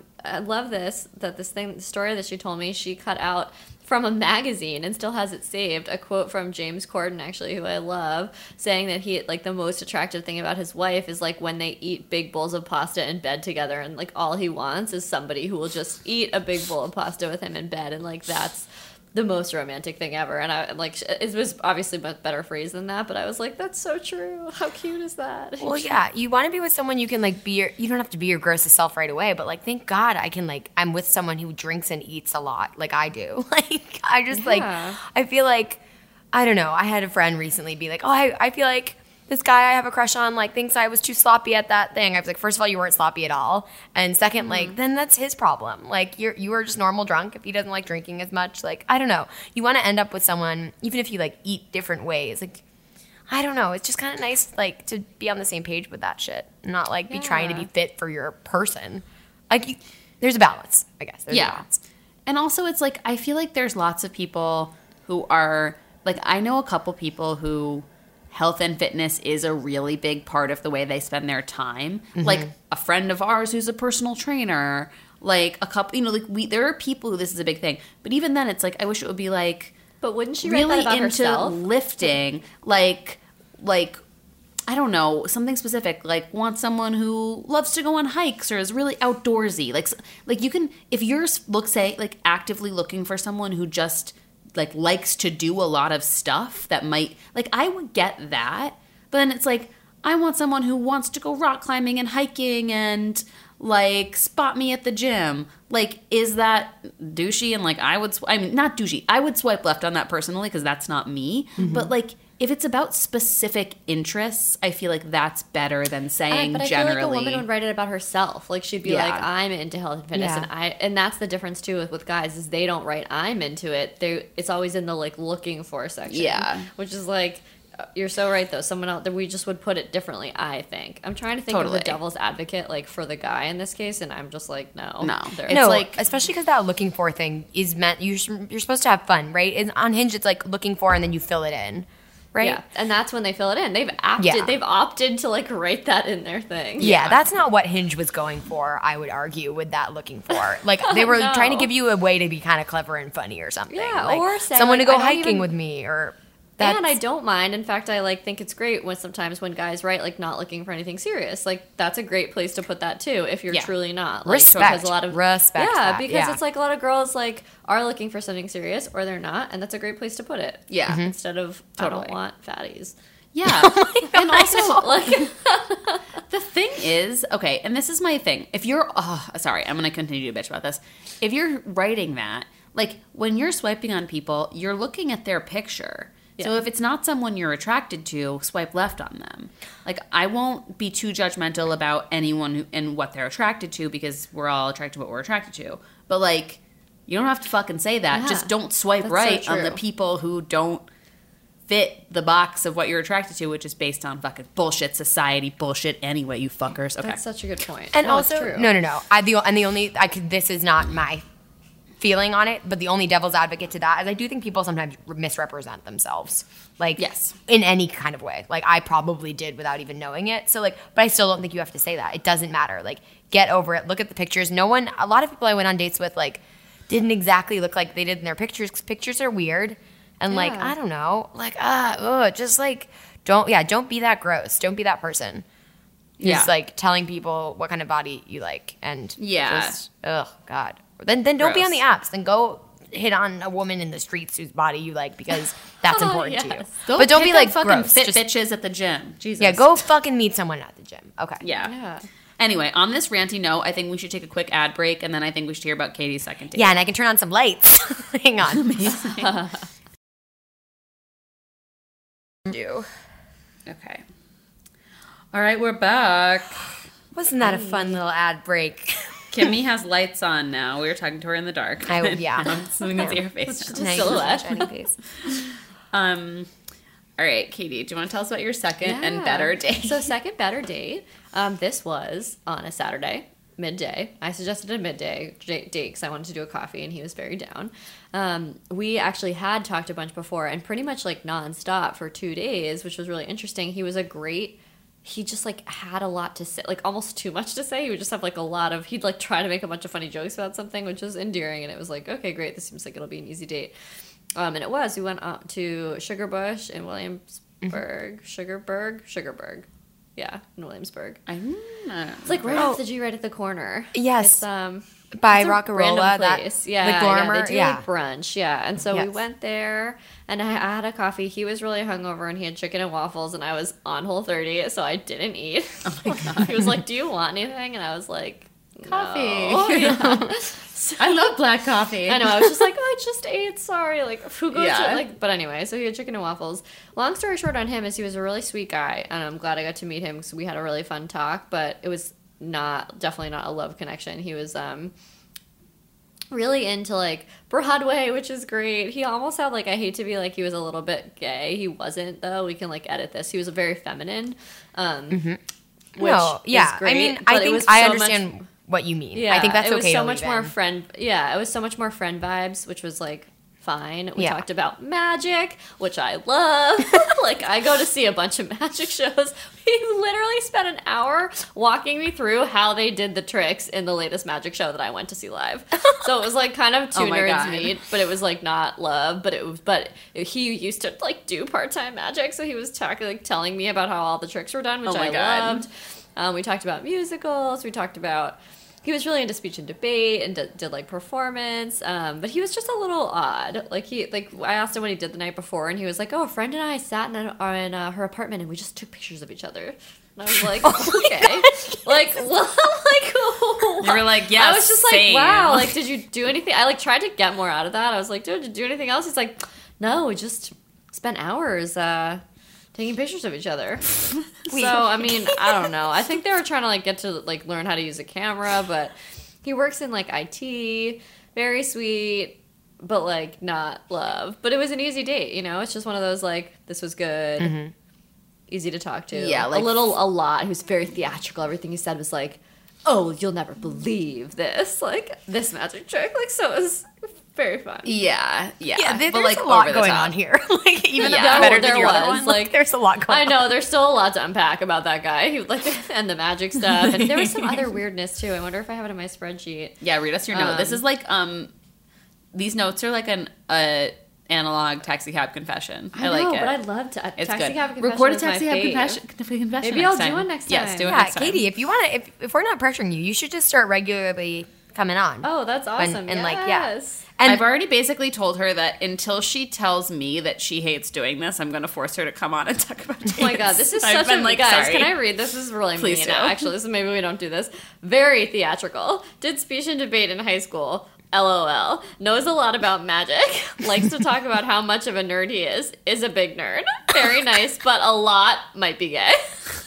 I love this. The story that she told me, she cut out from a magazine and still has it saved. A quote from James Corden, actually, who I love, saying that he like the most attractive thing about his wife is like when they eat big bowls of pasta in bed together, and like all he wants is somebody who will just eat a big bowl of pasta with him in bed, and like that's the most romantic thing ever. And I like it was obviously much better phrase than that, but I was like, that's so true. How cute is that? Well, yeah, you want to be with someone you can like be you don't have to be your grossest self right away, but like thank God I'm with someone who drinks and eats a lot like I do. Like I just like I feel like I don't know. I had a friend recently be like, "Oh, I feel like this guy I have a crush on like thinks I was too sloppy at that thing." I was like, first of all, you weren't sloppy at all, and second, like then that's his problem. Like you are just normal drunk if he doesn't like drinking as much. Like I don't know. You want to end up with someone even if you like eat different ways. Like I don't know. It's just kind of nice like to be on the same page with that shit, not like be trying to be fit for your person. Like there's a balance, I guess. There's a balance. And also it's like I feel like there's lots of people who are like I know a couple people who health and fitness is a really big part of the way they spend their time. Mm-hmm. Like a friend of ours who's a personal trainer, like a couple, you know, like there are people who this is a big thing. But even then it's like, I wish it would be like, But wouldn't she write really that about into herself? lifting, like, I don't know, something specific, like want someone who loves to go on hikes or is really outdoorsy. Like you can, if you're like actively looking for someone who just like likes to do a lot of stuff that might like I would get that, but then it's like I want someone who wants to go rock climbing and hiking and like spot me at the gym. Like is that douchey? And like I mean not douchey, I would swipe left on that personally because that's not me. But like if it's about specific interests, I feel like that's better than saying but I generally. feel like a woman would write it about herself. Like she'd be Yeah. like, "I'm into health and fitness," Yeah. and that's the difference too with guys is they don't write "I'm into it." It's always in the like looking for section. Yeah. which is like. You're so right though. Someone else, we just would put it differently. I think I'm trying to think of Totally. the devil's advocate, like for the guy in this case, and I'm just like, no. It's No, like- especially because that looking for thing is meant you're supposed to have fun, right? And on Hinge, it's like looking for and then you fill it in, right? Yeah, and that's when they fill it in. They've opted to like write that in their thing. Yeah, that's not what Hinge was going for, I would argue, with that looking for. Like, they were No. trying to give you a way to be kind of clever and funny or something. Yeah, like, or say, someone like, to go I don't hiking even- with me or... And I don't mind. In fact, I like think it's great when sometimes when guys write like not looking for anything serious. Like that's a great place to put that too if you're Yeah. truly not. Like, Respect. because a lot of Respect Yeah, that, because yeah. it's like a lot of girls like are looking for something serious or they're not, and that's a great place to put it. Yeah. Mhm. Instead of I Totally. don't want fatties. Yeah. And also, like, the thing is, okay, and this is my thing. If you're, sorry, I'm going to continue to bitch about this. If you're writing that, like, when you're swiping on people, you're looking at their picture. So Yeah. if it's not someone you're attracted to, swipe left on them. Like, I won't be too judgmental about anyone and what they're attracted to because we're all attracted to what we're attracted to. But, like, you don't have to fucking say that. Yeah. Just don't swipe That's so right on the true. people who don't fit the box of what you're attracted to, which is based on fucking bullshit society bullshit anyway, you fuckers. Okay. That's such a good point. And No, it's also, true. no. This is not my feeling on it, but the only devil's advocate to that is I do think people sometimes misrepresent themselves. Like, Yes. in any kind of way. Like, I probably did without even knowing it. So, like, but I still don't think you have to say that. It doesn't matter. Like, get over it. Look at the pictures. A lot of people I went on dates with, like, didn't exactly look like they did in their pictures, 'cause pictures are weird. And, like, Yeah. I don't know. Like, just, like, don't be that gross. Don't be that person who's, Yeah. like, telling people what kind of body you like. And Yeah. just, God. Then don't be Gross. on the apps. Then go hit on a woman in the streets whose body you like because that's important to you. Yes. Go But don't pick be like up fucking gross. fit Just- bitches at the gym. Jesus. yeah, go fucking meet someone at the gym. Okay. Yeah. Yeah. Anyway, on this ranty note, I think we should take a quick ad break, and then I think we should hear about Katie's second date. Yeah, and I can turn on some lights. Hang on. Do. Okay. All right, we're back. Wasn't that a fun little ad break? Kimmy has lights on now. We were talking to her in the dark. Yeah. So we can see her face. Just a silhouette. Shining face. All right, Katie, do you want to tell us about your second and Yeah. better date? So second better date. This was on a Saturday, midday. I suggested a midday date because I wanted to do a coffee, and he was very down. We actually had talked a bunch before, and pretty much like nonstop for 2 days, which was really interesting. He just like had a lot to say, like almost too much to say. He would just have like he'd like try to make a bunch of funny jokes about something, which was endearing, and it was like, okay, great, this seems like it'll be an easy date. And it was. We went out to Sugarbush in Williamsburg. Sugarburg. Yeah, in Williamsburg. It's like right off the G, right at the corner. Yes. It's, By it's a Rockarola, random that place. Yeah, the Gormer, yeah, they do like brunch, yeah. And so we Yes. went there, and I had a coffee. He was really hungover, and he had chicken and waffles, and I was on Whole30, so I didn't eat. Oh my god! He was like, "Do you want anything?" And I was like, Coffee. "No." Yeah. I love black coffee. I know. I was just like, oh, I just ate. Sorry. Like, who goes Yeah. to, like, but anyway, so he had chicken and waffles. Long story short on him is he was a really sweet guy, and I'm glad I got to meet him because we had a really fun talk, but it was definitely not a love connection. He was, really into, like, Broadway, which is great. He almost had, like, I hate to be like, he was a little bit gay. He wasn't, though. We can, like, edit this. He was very feminine, which No, yeah. is great, I mean, but I it think was I so understand much- what you mean. yeah, I think that's it was okay so to much leave more in. friend. Yeah, it was so much more friend vibes, which was like fine. We Yeah. talked about magic, which I love. Like I go to see a bunch of magic shows. He literally spent an hour walking me through how they did the tricks in the latest magic show that I went to see live. So it was like kind of two Oh my nerds God. meet, but it was like not love, but he used to like do part-time magic, so he was telling me about how all the tricks were done, which Oh my I God. loved. We talked about musicals. We talked about. He was really into speech and debate and did like performance, but he was just a little odd. Like I asked him what he did the night before, and he was like, "Oh, a friend and I sat in her apartment and we just took pictures of each other." And I was like, "Okay, like what?" Like You were like, yeah, I was just same. like, "Wow, like did you do anything?" I like tried to get more out of that. I was like, "Dude, did you do anything else?" He's like, "No, we just spent hours." Taking pictures of each other. So, I mean, I don't know. I think they were trying to, like, get to, like, learn how to use a camera, but he works in, like, IT. Very sweet, but, like, not love. But it was an easy date, you know? It's just one of those, like, this was good. Easy to talk to. Yeah, like- a lot. He was very theatrical. Everything he said was, like, oh, you'll never believe this. Like, this magic trick. Like, so it was very fun. Yeah. Yeah, but there's like a lot over the going top. on here. Like even though Yeah. it's better than There your other was, one, like, there's a lot going I on. know there's still a lot to unpack about that guy. He like and the magic stuff, and there was some other weirdness too. I wonder if I have it in my spreadsheet. Yeah, read us your note. This is like these notes are like an analog taxi cab confession. I like know, it. but I'd love to. It's taxi good. cab confession Record a is my taxi cab fave. confession. Maybe next I'll do time. one next Yes, time. do it Yeah, next time. Katie, if you want to, if we're not pressuring you, you should just start regularly coming on. Oh, that's awesome. and, like, yeah. Yes. And I've already basically told her that until she tells me that she hates doing this, I'm going to force her to come on and talk about dates. Oh my god, this is I've such been a like, guys. sorry. Can I read this? This is really Please mean. do. Actually, this is maybe we don't do this. Very theatrical. Did speech and debate in high school. LOL. Knows a lot about magic. Likes to talk about how much of a nerd he is. Is a big nerd. Very nice, but a lot might be gay.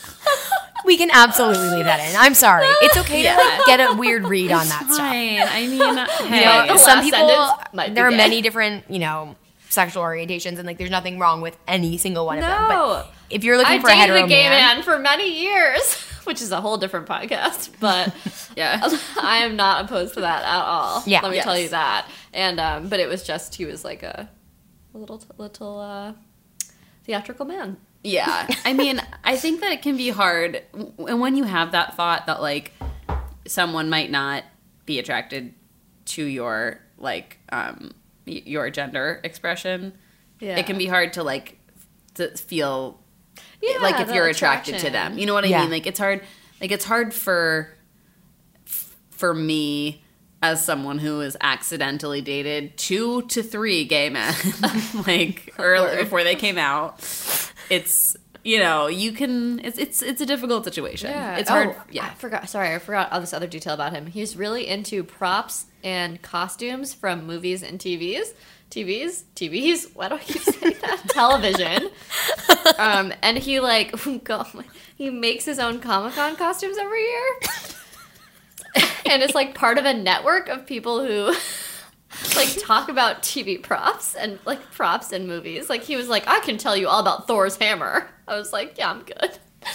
we can absolutely leave that in. I'm sorry. It's okay to like get a weird read on that stuff. Fine. I mean, You know, hey. The some last people, sentence might be there are gay. many different, you know, sexual orientations, and like there's nothing wrong with any single one of them. No. But if you're looking I for a hetero dated a gay man, man for many years, which is a whole different podcast. But Yeah. I am not opposed to that at all. Yeah. Let me Yes. tell you that. And but it was just he was like a little theatrical man. Yeah. I mean, I think that it can be hard. And when you have that thought that, like, someone might not be attracted to your, like, your gender expression, Yeah. it can be hard to, like, to feel Yeah, like if the you're attracted to attraction. them. You know what I Yeah. mean? Like, it's hard for me as someone who has accidentally dated 2 to 3 gay men, like, early before they came out. It's, you know, you can, it's a difficult situation. Yeah. It's hard. Oh, Yeah. I forgot all this other detail about him. He's really into props and costumes from movies and TVs. Why do I keep saying that? Television. And he like he makes his own Comic-Con costumes every year. And it's like part of a network of people who like talk about TV props and like props in movies. Like he was like, I can tell you all about Thor's hammer. I was like, yeah, I'm good.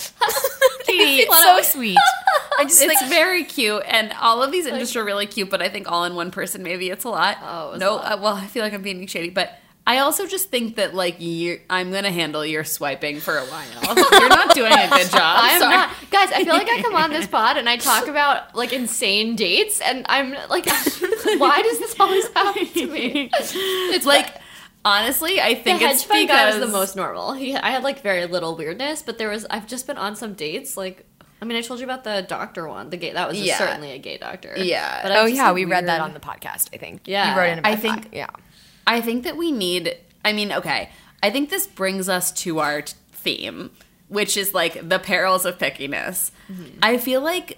Katie, it's so sweet. I just It's like very cute, and all of these images are really cute, but I think all in one person, maybe it's a lot. Oh, it's no, a lot. well, I feel like I'm being shady, but I also just think that, like, I'm going to handle your swiping for a while. You're not doing a good job. I'm Sorry. not. Guys, I feel like I come on this pod and I talk about like insane dates and I'm like, why does this always happen to me? It's like, honestly, I The think hedge it's fund guy was because the most normal. I had like very little weirdness, but I've just been on some dates. Like, I mean, I told you about the doctor one. The gay, that was Yeah. certainly a gay doctor. Yeah. But I oh was just, yeah, like, we read that weird. on the podcast. I think. Yeah. you wrote in about I think- that. Yeah. I think that we need, I mean, okay, I think this brings us to our theme, which is like the perils of pickiness. Mm-hmm. I feel like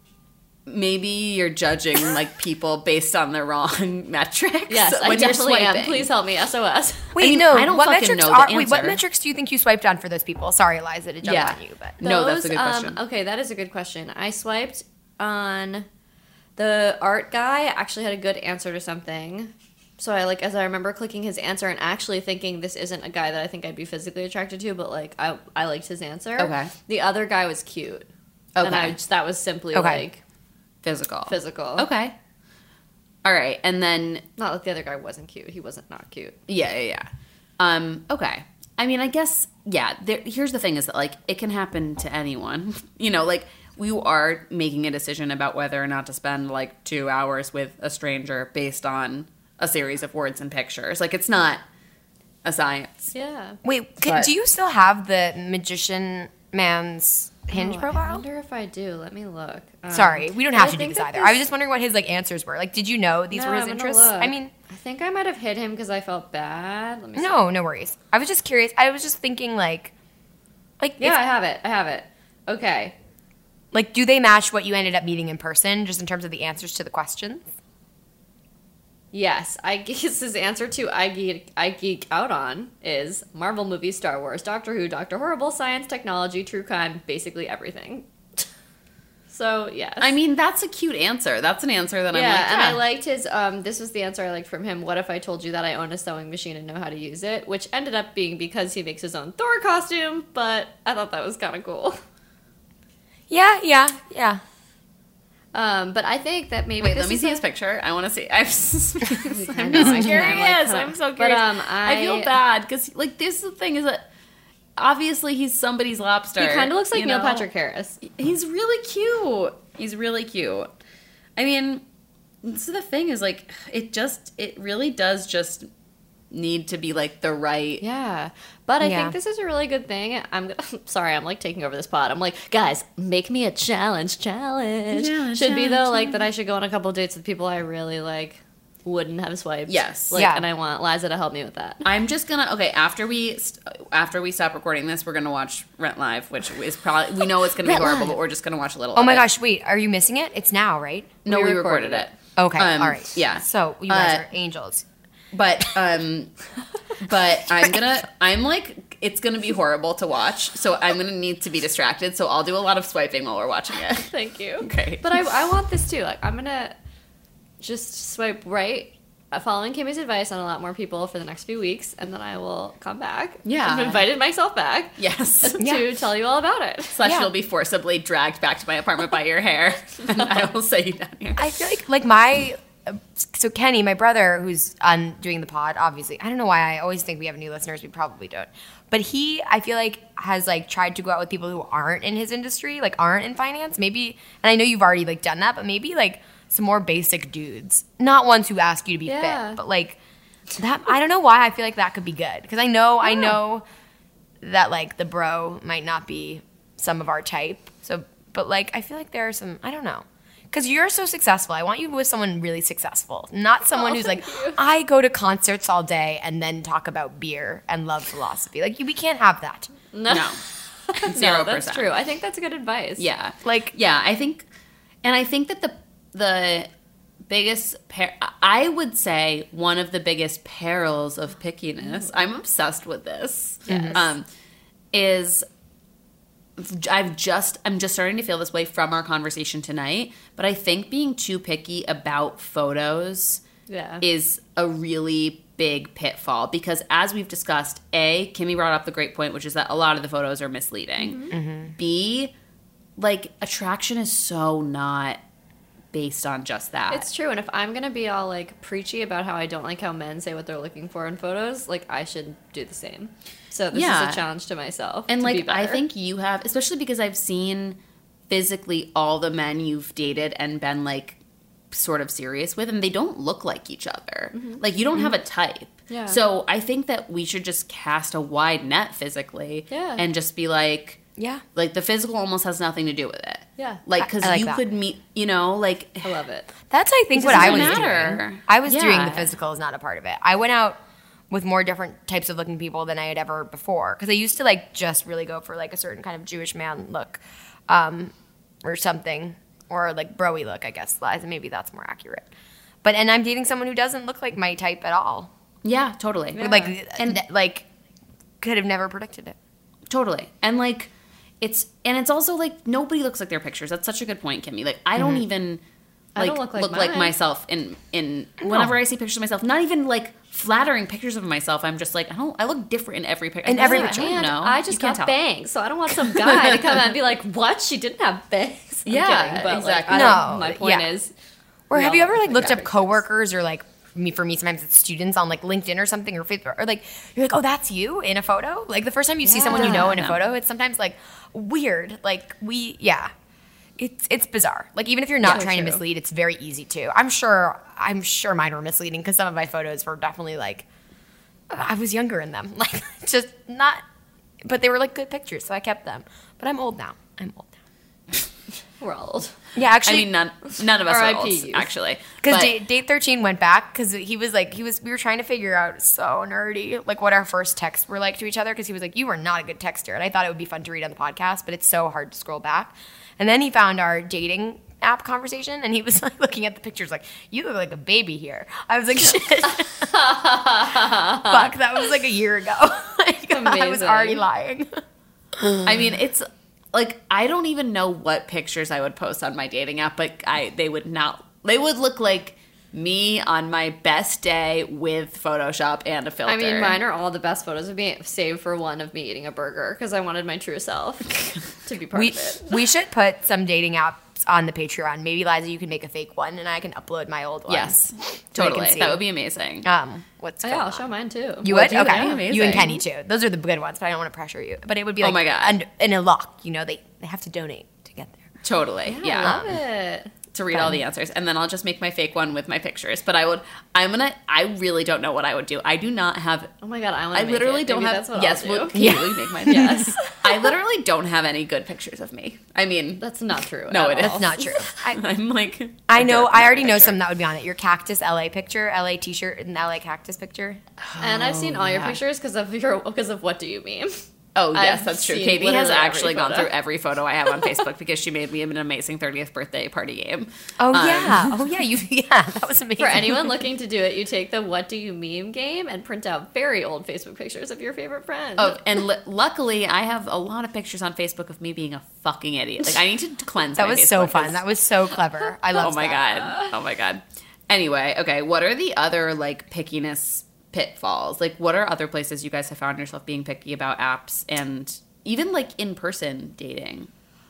maybe you're judging like people based on the wrong metrics. Yes, I when you're definitely am. swiping. Please help me, SOS. Wait, I mean, no. I don't what fucking metrics know the Wait, what answer. metrics do you think you swiped on for those people? Sorry, Eliza, to jump Yeah. on you, but No, that's a good Those, question. Okay, that is a good question. I swiped on the art guy. Actually had a good answer to something. So as I remember clicking his answer and actually thinking this isn't a guy that I think I'd be physically attracted to, but like I liked his answer. Okay. The other guy was cute. And Okay. that was simply Okay. like Physical. physical. Okay. All right, and then Not that the other guy wasn't cute. He wasn't not cute. yeah. Okay. I mean, I guess here's the thing: is that like it can happen to anyone. You know, like we are making a decision about whether or not to spend like 2 hours with a stranger based on a series of words and pictures. Like it's not a science. Yeah. wait, But- do you still have the magician man's Hinge Oh, I profile? wonder if I do. Let me look. Sorry, we don't but have I to do think this that either. this- I was just wondering what his like answers were. Like, did you know these No, were his I'm gonna interests? look. I mean, I think I might have hit him because I felt bad. Let me see. no worries. I was just curious. I was just thinking like Yeah, I have it. Okay. like do they match what you ended up meeting in person, just in terms of the answers to the questions? Yes, I guess his answer to I geek out on is Marvel movies, Star Wars, Doctor Who, Doctor Horrible, science, technology, true crime, basically everything. So yes, I mean, that's a cute answer. That's an answer that I'm like, and I liked his. This was the answer I liked from him. What if I told you that I own a sewing machine and know how to use it? Which ended up being because he makes his own Thor costume, but I thought that was kind of cool. Yeah. But I think that maybe Wait, this let me is see a- his picture. I want to see. I'm I know, I curious. can't, I'm so But, curious. I feel bad because, like, this is the thing is that obviously he's somebody's lobster. He kind of looks like you Neil know? Patrick Harris. He's really cute. He's really cute. I mean, this is the thing is like it really does just need to be like the right. Yeah, but I Yeah. think this is a really good thing. I'm sorry, I'm like taking over this pod. I'm like, guys, make me a challenge. Should be though like that I should go on a couple dates with people I really like wouldn't have swiped. Yes. like, Yeah. and I want Liza to help me with that. I'm just gonna after we stop recording this, we're gonna watch Rent Live, which is probably we know it's gonna be Rent horrible, Live. but we're just gonna watch a little. Oh of my it. gosh, wait, are you missing it? It's now, right? No, We we recorded recorded it. Okay, all right. Yeah. So you guys are angels. But I'm like, it's gonna be horrible to watch, so I'm gonna need to be distracted. So I'll do a lot of swiping while we're watching it. Thank you. Okay. But I want this too. Like I'm gonna just swipe right following Kimmy's advice on a lot more people for the next few weeks, and then I will come back. Yeah. I've invited myself back. Yes. To tell you all about it. / you'll be forcibly dragged back to my apartment by your hair, and I will set you down here. I feel like so Kenny, my brother, who's on doing the pod, obviously, I don't know why I always think we have new listeners. We probably don't. But he, I feel like, has like tried to go out with people who aren't in his industry, like aren't in finance. Maybe, and I know you've already like done that, but maybe like some more basic dudes, not ones who ask you to be fit, but like that. I don't know why I feel like that could be good because I know that like the bro might not be some of our type. So, but like I feel like there are some. I don't know. Because you're so successful. I want you with someone really successful, not someone who's like, I go to concerts all day and then talk about beer and love philosophy. Like, we can't have that. No. 0%. No, that's true. I think that's good advice. Yeah. Like, yeah, I think that the biggest, I would say one of the biggest perils of pickiness, I'm obsessed with this, is I'm just starting to feel this way from our conversation tonight, but I think being too picky about photos is a really big pitfall because as we've discussed, A, Kimmy brought up the great point, which is that a lot of the photos are misleading. Mm-hmm. B, like attraction is so not based on just that. It's true, and if I'm gonna be all like preachy about how I don't like how men say what they're looking for in photos, like I should do the same. So this is a challenge to myself. And to like be better. I think you have, especially because I've seen physically all the men you've dated and been like sort of serious with, and they don't look like each other. Mm-hmm. Like you don't have a type. Yeah. So I think that we should just cast a wide net physically and just be like, like the physical almost has nothing to do with it. Yeah. Like, because like you that. could meet, you know, like. I love it. that's, I think, what I was doing. I was doing Yeah. the physical is not a part of it. I went out with more different types of looking people than I had ever before. Because I used to, like, just really go for, like, a certain kind of Jewish man look or something. Or, like, bro-y look, I guess. Maybe that's more accurate. And I'm dating someone who doesn't look like my type at all. Yeah, totally. Yeah. Like, could have never predicted it. Totally. And like it's also like nobody looks like their pictures. That's such a good point, Kimmy. Like I don't even I don't look like mine. myself in whenever I see pictures of myself, not even like flattering pictures of myself. I'm just like, I look different in every picture. In every picture. picture. And No, I just you can't got tell. bangs, so I don't want some guy to come out and be like, "What? She didn't have bangs." I'm Yeah, kidding, but exactly. Like, No, my point yeah. is. Or we have all you ever look like looked our up coworkers or like for me sometimes it's students on like LinkedIn or something or Facebook or like you're like, oh, that's you in a photo? Like the first time you see someone you know in a photo, it's sometimes like weird. Like it's bizarre. Like even if you're not trying to mislead, it's very easy to. I'm sure mine were misleading because some of my photos were definitely like I was younger in them. Like just not, but they were like good pictures, so I kept them. But I'm old now. We're all old. Yeah, actually, I mean, none of us are R.I.P. old, youth. actually. because But- Date 13 went back because we were trying to figure out so nerdy like what our first texts were like to each other because he was like, you were not a good texter, and I thought it would be fun to read on the podcast, but it's so hard to scroll back. And then he found our dating app conversation, and he was like looking at the pictures like, you look like a baby here. I was like, shit. Fuck, that was like a year ago. Like, I was Amazing. already lying. I mean, it's like I don't even know what pictures I would post on my dating app, but they would look like me on my best day with Photoshop and a filter. I mean, mine are all the best photos of me, save for one of me eating a burger because I wanted my true self to be part of it. We should put some dating apps on the Patreon. Maybe, Liza, you can make a fake one, and I can upload my old one. Yes, so I can totally. see. That would be amazing. What's Oh, going yeah, I'll on. show mine too. You Would would? you? Okay. That'd be amazing. You and Kenny, too. Those are the good ones, but I don't want to pressure you. But it would be Oh like, my God. in a lock, you know, they have to donate to get there. Totally. I Yeah. love it. To read all the answers, and then I'll just make my fake one with my pictures. But I really don't know what I would do. I do not have. Oh my god, I want I to literally it. don't Maybe have. That's what Yes, I'll do. can you really make mine? Yes. I literally don't have any good pictures of me. I mean, That's not true. No, at it is. all. That's not true. I'm like. I know. a I already know picture. some that would be on it. Your Cactus LA picture, LA t-shirt, and LA Cactus picture. And I've seen all your yeah. pictures because of what do you meme? Oh, yes, I've that's true. seen Katie has literally actually every gone photo. through every photo I have on Facebook because she made me an amazing 30th birthday party game. Oh yeah. Yeah, that was amazing. For anyone looking to do it, you take the what do you meme game and print out very old Facebook pictures of your favorite friend. Oh, and luckily, I have a lot of pictures on Facebook of me being a fucking idiot. Like, I need to cleanse That my was so Facebook fun. 'cause- That was so clever. I love Oh my god. Oh my god. Anyway, okay, what are the other, like, pickiness pitfalls? Like, what are other places you guys have found yourself being picky about apps and even, like, in-person dating?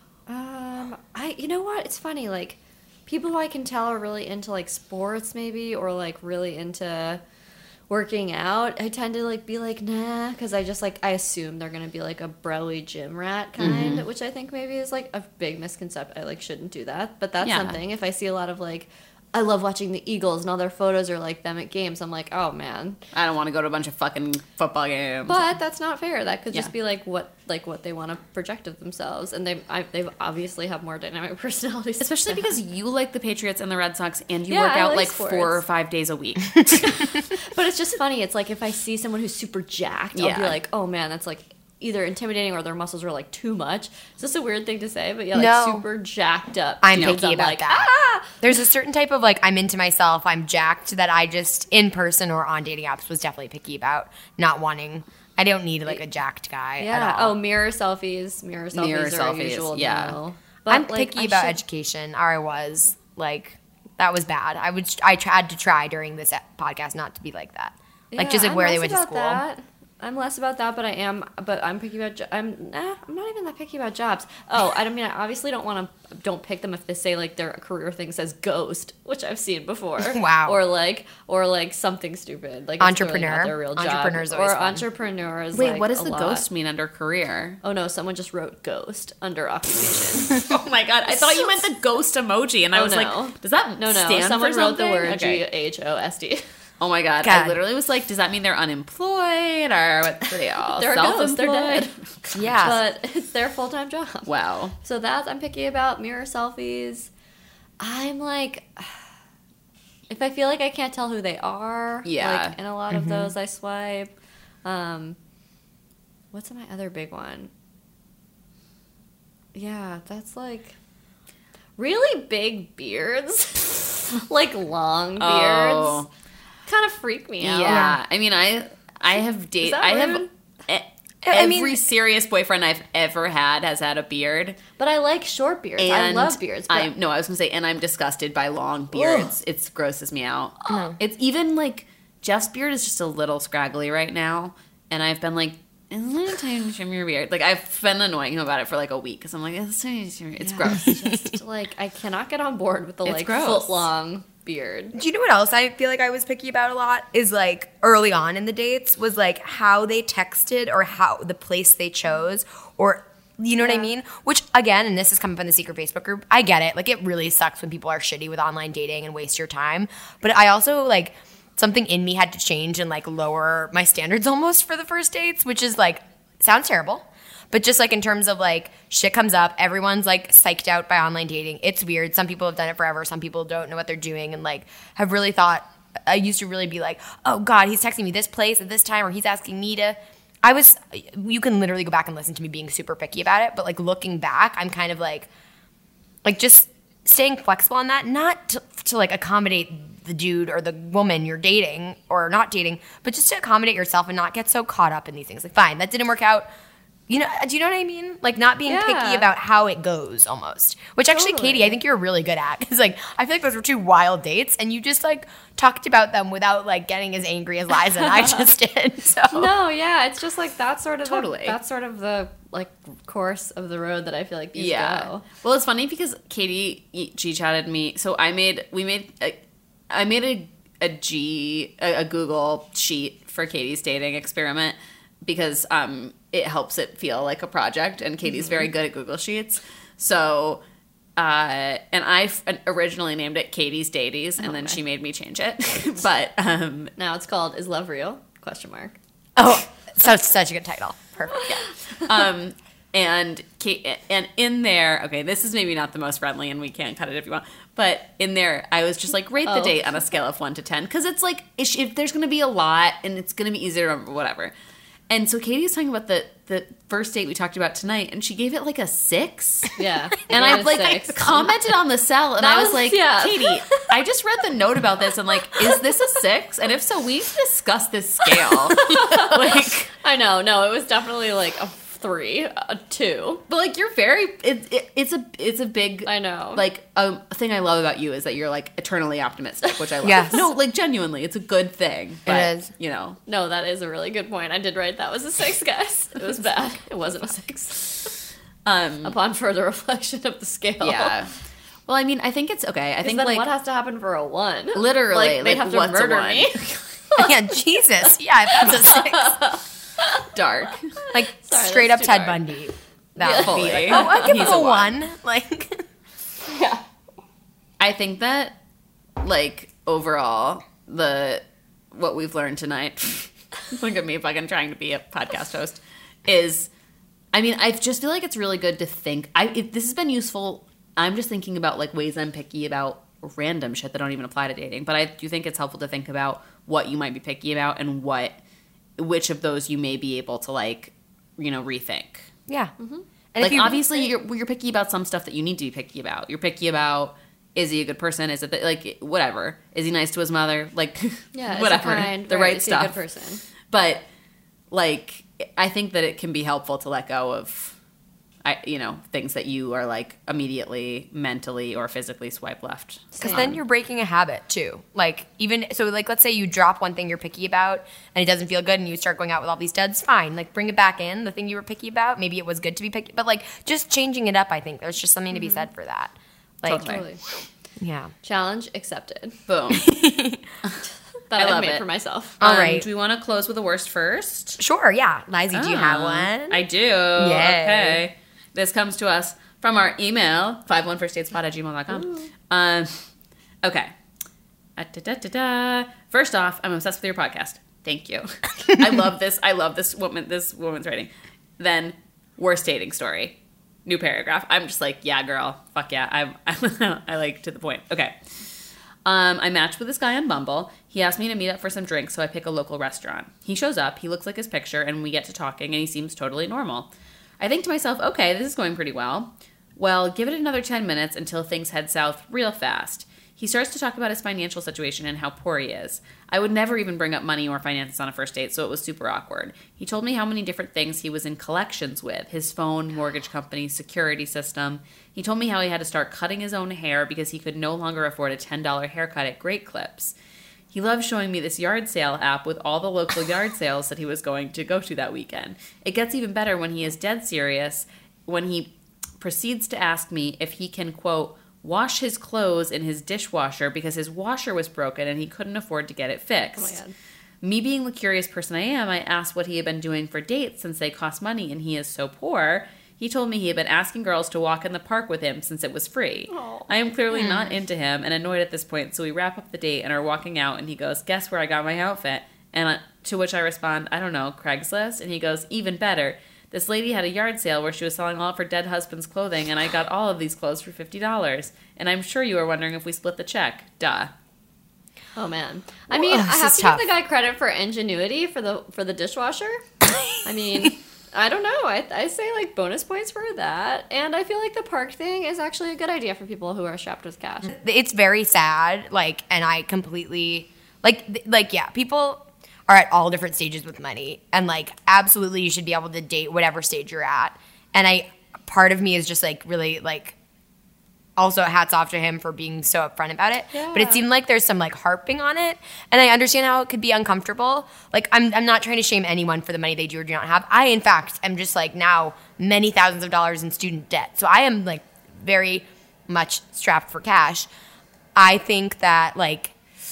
You know what? It's funny. Like, people who I can tell are really into, like, sports maybe, or, like, really into working out. I tend to, like, be like, nah, because I just, like, I assume they're going to be, like, a broy gym rat kind, which I think maybe is, like, a big misconception. I, like, shouldn't do that. But that's something. If I see a lot of, like, I love watching the Eagles and all their photos are like them at games. I'm like, oh man, I don't want to go to a bunch of fucking football games. But that's not fair. That could just be like what they want to project of themselves, and they obviously have more dynamic personalities. Especially because you like the Patriots and the Red Sox, and you work out like sports. 4 or 5 days a week. But it's just funny. It's like if I see someone who's super jacked, I'll be like, oh man, that's like either intimidating or their muscles are like too much. Is this a weird thing to say? But like super jacked up. I'm picky about that. Ah! There's a certain type of like I'm into myself, I'm jacked that I just in person or on dating apps was definitely picky about not wanting. I don't need like a jacked guy at all. Oh, mirror selfies. Mirror selfies are usual. Yeah. No. But I'm picky about education. Or I was like that was bad. I had to try during this podcast not to be like that. Like just like where they went to school. That. I'm less about that, but I'm picky about. I'm not even that picky about jobs. Oh, I mean, I obviously don't pick them if they say like their career thing says ghost, which I've seen before. Wow. Or like something stupid, like entrepreneur. It's really not their real job. Entrepreneur's always fun. Entrepreneurs. Wait, like, what does the lot. ghost mean under career? Oh no, someone just wrote ghost under occupation. Oh my god, I thought you meant the ghost emoji, and I was like, does that stand someone for wrote something? the word Okay. GHOSD. Oh my god, I literally was like, does that mean they're unemployed or what? Are they all They're ghosts. They're dead. Yeah, but it's their full-time job. Wow. So that I'm picky about. Mirror selfies. I'm like, if I feel like I can't tell who they are, like in a lot of those I swipe. What's my other big one? Yeah, that's like really big beards, like long beards. Oh. Kind of freak me out. Yeah, I mean, I have dated. I have. Every serious boyfriend I've ever had has had a beard. But I like short beards. I love beards. I was going to say, and I'm disgusted by long beards. It grosses me out. It's even like, Jeff's beard is just a little scraggly right now. And I've been like, isn't it time to trim your beard? Like, I've been annoying him about it for like a week. Because I'm like, it's gross. Just like, I cannot get on board with the like foot-long beard. Do you know what else I feel like I was picky about a lot is like early on in the dates was like how they texted or how the place they chose or you know what I mean? Which again, and this is coming from the secret Facebook group, I get it. Like it really sucks when people are shitty with online dating and waste your time. But I also like something in me had to change and like lower my standards almost for the first dates, which is like sounds terrible. But just like in terms of like shit comes up, everyone's like psyched out by online dating. It's weird. Some people have done it forever. Some people don't know what they're doing and like have really thought. I used to really be like, oh God, he's texting me this place at this time or he's asking me to. You can literally go back and listen to me being super picky about it. But like looking back, I'm kind of like just staying flexible on that. Not to like accommodate the dude or the woman you're dating or not dating, but just to accommodate yourself and not get so caught up in these things. Like fine, that didn't work out. You know, do you know what I mean? Like not being picky about how it goes almost. Which actually, Katie, I think you're really good at. Because like, I feel like those were 2 wild dates and you just like talked about them without like getting as angry as Liza and I just did. So no, yeah, it's just like that's sort of the like course of the road that I feel like these go. Well, it's funny because Katie G-chatted me. So I made a Google sheet for Katie's dating experiment because it helps it feel like a project, and Katie's very good at Google Sheets. So, and I originally named it Katie's Daties, and then she made me change it. But now it's called Is Love Real? ? Oh, such a good title. Perfect. Yeah. And in there, okay, this is maybe not the most friendly, and we can't cut it if you want. But in there, I was just like, rate the date on a scale of 1 to 10, because it's like if there's going to be a lot, and it's going to be easier to remember, whatever. And so Katie's talking about the first date we talked about tonight, and she gave it like a 6. Yeah. And I like commented on the cell, and I was like, Katie, I just read the note about this, and like, is this a 6? And if so, we need to discuss this scale. Like, I know, no, it was definitely like a 3, 2. But like you're very it's a big I know. like a thing I love about you is that you're like eternally optimistic, which I love. Yes. No, like genuinely, it's a good thing. But, is. You know. No, that is a really good point. I did write that was a 6, guys. It was bad. It wasn't a 6. Upon further reflection of the scale. Yeah. Well, I mean, I think it's okay. I think Then like what has to happen for a 1? literally, like they have to what's a murder 1? me. Yeah, Jesus. Yeah, if that's a 6. Dark. Like Sorry, straight that's up too Ted dark. Bundy. That would be Fully. like, oh, I give He's him a a one. 1. Like, Yeah. I think that like overall what we've learned tonight. Look at me fucking trying to be a podcast host. Is I mean, I just feel like it's really good to think. This has been useful. I'm just thinking about like ways I'm picky about random shit that don't even apply to dating. But I do think it's helpful to think about what you might be picky about and which of those you may be able to like, you know, rethink. yeah. Mm-hmm. And Like if you, obviously you're picky about some stuff that you need to be picky about. You're picky about, is he a good person? Is it like whatever? Is he nice to his mother? Like Yeah, whatever, it's a kind, the right is he a stuff. good person. But like I think that it can be helpful to let go of things that you are like immediately mentally or physically swipe left. because then you're breaking a habit too. Like even so, like let's say you drop one thing you're picky about and it doesn't feel good, and you start going out with all these duds. Fine, like bring it back in. The thing you were picky about, maybe it was good to be picky, but like just changing it up. I think there's just something to be said for that. Like, Totally. yeah. Challenge accepted. Boom. That I I've love made it. for myself. All right. Do we want to close with the worst first? Sure. Yeah. Liza, do you have one? I do. Okay. This comes to us from our email, 51firstdatespod@gmail.com. Okay. First off, I'm obsessed with your podcast. Thank you. I love this. I love this woman's writing. Then, worst dating story. New paragraph. I'm just like, yeah, girl. Fuck yeah. I like to the point. Okay. I matched with this guy on Bumble. He asked me to meet up for some drinks, so I pick a local restaurant. He shows up, he looks like his picture, and we get to talking, and he seems totally normal. I think to myself, okay, this is going pretty well. Well, give it another 10 minutes until things head south real fast. He starts to talk about his financial situation and how poor he is. I would never even bring up money or finances on a first date, so it was super awkward. He told me how many different things he was in collections with: his phone, mortgage company, security system. He told me how he had to start cutting his own hair because he could no longer afford a $10 haircut at Great Clips. He loved showing me this yard sale app with all the local yard sales that he was going to go to that weekend. It gets even better when he is dead serious, when he proceeds to ask me if he can, quote, wash his clothes in his dishwasher because his washer was broken and he couldn't afford to get it fixed. Oh my God. Me being the curious person I am, I asked what he had been doing for dates since they cost money and he is so poor. He told me he had been asking girls to walk in the park with him since it was free. Aw. I am clearly not into him and annoyed at this point, so we wrap up the date and are walking out, and he goes, guess where I got my outfit? And to which I respond, I don't know, Craigslist? And he goes, even better. This lady had a yard sale where she was selling all of her dead husband's clothing, and I got all of these clothes for $50. And I'm sure you are wondering if we split the check. Duh. Oh man. I mean, Ugh, I this have is to tough. give the guy credit for ingenuity for the dishwasher. I mean, I don't know. I say like bonus points for that. And I feel like the park thing is actually a good idea for people who are strapped with cash. It's very sad. Like, and I completely like yeah, people are at all different stages with money, and like absolutely you should be able to date whatever stage you're at. And part of me is just like really like also hats off to him for being so upfront about it. Yeah. But it seemed like there's some like harping on it, and I understand how it could be uncomfortable. Like I'm not trying to shame anyone for the money they do or do not have. I in fact am just like now many thousands of dollars in student debt, so I am like very much strapped for cash. I think that like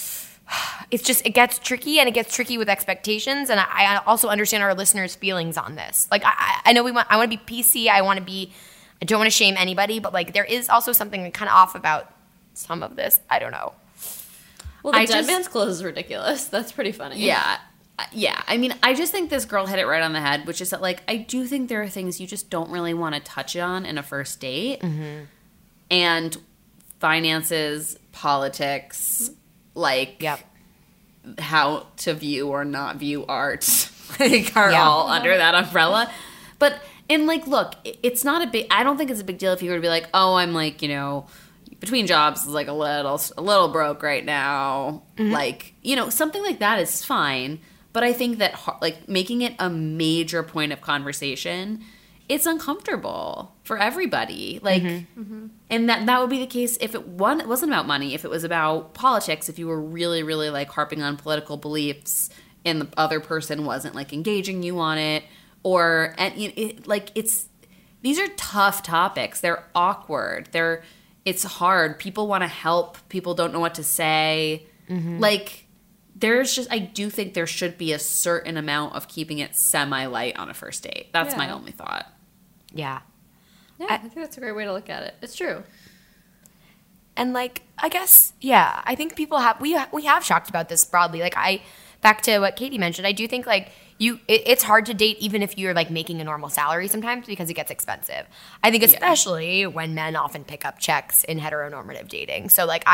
it gets tricky, and it gets tricky with expectations, and I also understand our listeners' feelings on this. Like I know I want to be PC. I don't want to shame anybody, but like there is also something kind of off about some of this. I don't know. Well, the I dead just- man's clothes is ridiculous. That's pretty funny. Yeah. Yeah. I mean, I just think this girl hit it right on the head, which is that, like, I do think there are things you just don't really want to touch on in a first date. Mm-hmm. And finances, politics, like, Yep. how to view or not view art, like, are Yeah. all under that umbrella. But, and, like, look, it's not I don't think it's a big deal if you were to be like, oh, I'm, like, you know, between jobs is, like, a little broke right now. Mm-hmm. Like, you know, something like that is fine. But I think that like making it a major point of conversation, it's uncomfortable for everybody. Like, and that would be the case if it wasn't about money, if it was about politics, if you were really, really like harping on political beliefs and the other person wasn't like engaging you on it, or these are tough topics. They're awkward. It's hard. People want to help. People don't know what to say. Like, I do think there should be a certain amount of keeping it semi-light on a first date. That's my only thought. Yeah. Yeah, I think that's a great way to look at it. It's true. And like, I guess, yeah, I think people we have talked about this broadly. Like back to what Katie mentioned, I do think like it's hard to date even if you're like making a normal salary sometimes because it gets expensive. I think especially when men often pick up checks in heteronormative dating. So like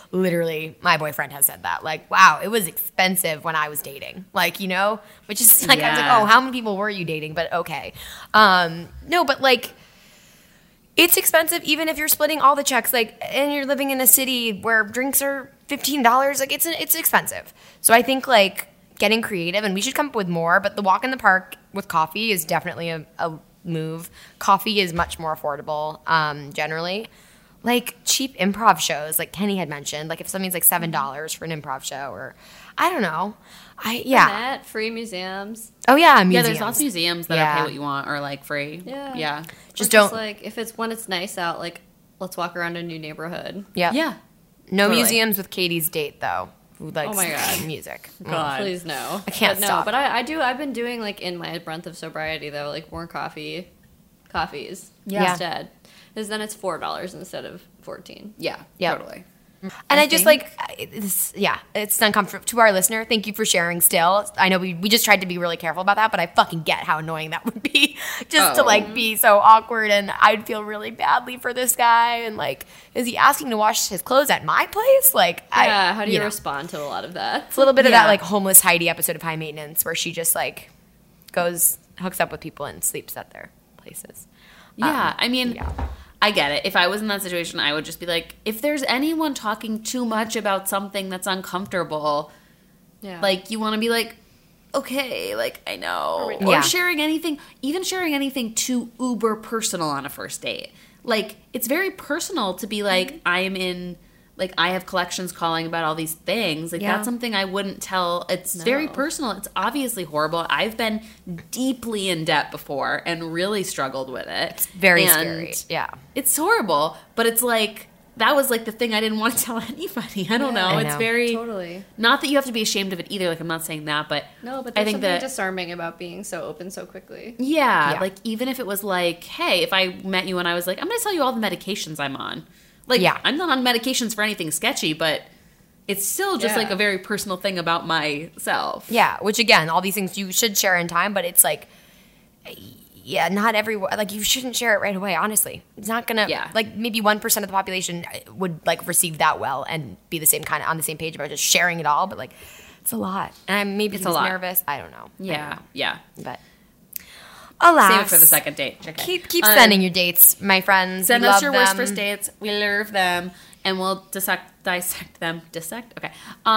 my boyfriend has said that, like, wow, it was expensive when I was dating. Like, you know, which is like, I was like, oh, how many people were you dating? But okay. No, but like, it's expensive even if you're splitting all the checks, like, and you're living in a city where drinks are $15. Like, it's expensive. So I think like getting creative, and we should come up with more. But the walk in the park with coffee is definitely a move. Coffee is much more affordable, generally. Like cheap improv shows, like Kenny had mentioned. Like if something's like $7 for an improv show, or I don't know. Free museums. Oh yeah, museums. Yeah, there's lots of museums that are pay what you want or like free. Yeah. Just don't like when it's nice out. Like let's walk around a new neighborhood. Yeah. No Totally. Museums with Katie's date though. Who likes Oh my God. music? God. Please no. I can't stop. But I do. I've been doing like in my month of sobriety though, like more coffees instead, because then it's $4 instead of $14. Yeah, Yep. totally. And I just like this. Yeah, it's uncomfortable to our listener. Thank you for sharing. Still, I know we just tried to be really careful about that, but I fucking get how annoying that would be, just to like be so awkward, and I'd feel really badly for this guy. And like, is he asking to wash his clothes at my place? Like, how do you respond to a lot of that? It's a little bit of that like homeless Heidi episode of High Maintenance, where she just like hooks up with people and sleeps at their places. Yeah, I mean, I get it. If I was in that situation, I would just be like, if there's anyone talking too much about something that's uncomfortable, like, you want to be like, okay, like, I know. Or sharing anything, even sharing anything too uber personal on a first date. Like, it's very personal to be like, I have collections calling about all these things. Like, that's something I wouldn't tell. It's very personal. It's obviously horrible. I've been deeply in debt before and really struggled with it. It's very scary. Yeah. It's horrible, but it's like, that was like the thing I didn't want to tell anybody. I don't know. It's very... Totally. Not that you have to be ashamed of it either. Like, I'm not saying that, but... No, but there's something disarming about being so open so quickly. Yeah. Like, even if it was like, hey, if I met you and I was like, I'm going to tell you all the medications I'm on. Like, I'm not on medications for anything sketcy, but it's still just like a very personal thing about myself. Yeah, which again, all these things you should share in time, but it's like, not everyone, like you shouldn't share it right away, honestly. It's not gonna, like maybe 1% of the population would like receive that well and be the same kind of on the same page about just sharing it all, but like, it's a lot. And maybe he's nervous, I don't know. Yeah. But alas. Save it for the second date. Okay. Keep sending your dates, my friends. Send us your worst first dates. We love them, and we'll dissect them. Okay.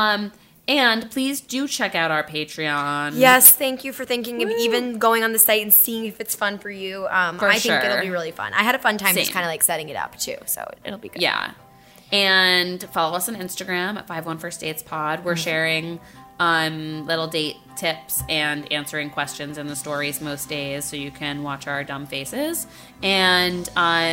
And please do check out our Patreon. Yes, thank you for thinking of even going on the site and seeing if it's fun for you. I think it'll be really fun. I had a fun time just kind of like setting it up too, so it'll be good. Yeah. And follow us on Instagram at 51 First Dates Pod. We're sharing little date tips and answering questions in the stories most days, so you can watch our dumb faces. And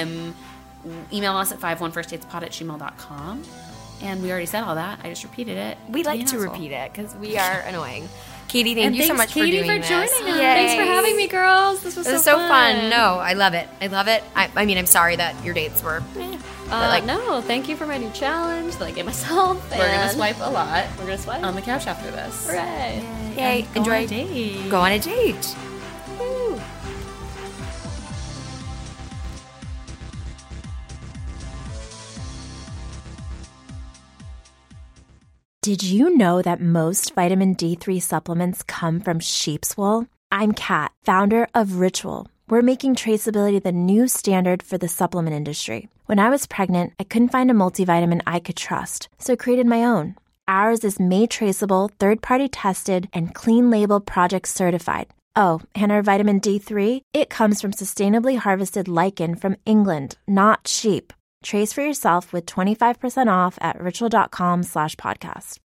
email us at 51firstdatespod@gmail.com. And we already said all that. I just repeated it. We like to repeat it because we are annoying. Katie, thank you so much for doing this. Katie, for joining us. Thanks for having me, girls. This was so fun. No, I love it. I mean, I'm sorry that your dates were... no, thank you for my new challenge that I gave myself. We're going to swipe a lot. We're going to swipe on the couch after this. Hooray. Yay. Enjoy a date. Go on a date. Woo. Did you know that most vitamin D3 supplements come from sheep's wool? I'm Kat, founder of Ritual. We're making traceability the new standard for the supplement industry. When I was pregnant, I couldn't find a multivitamin I could trust, so I created my own. Ours is made traceable, third-party tested, and clean label project certified. Oh, and our vitamin D3? It comes from sustainably harvested lichen from England, not sheep. Trace for yourself with 25% off at ritual.com/podcast.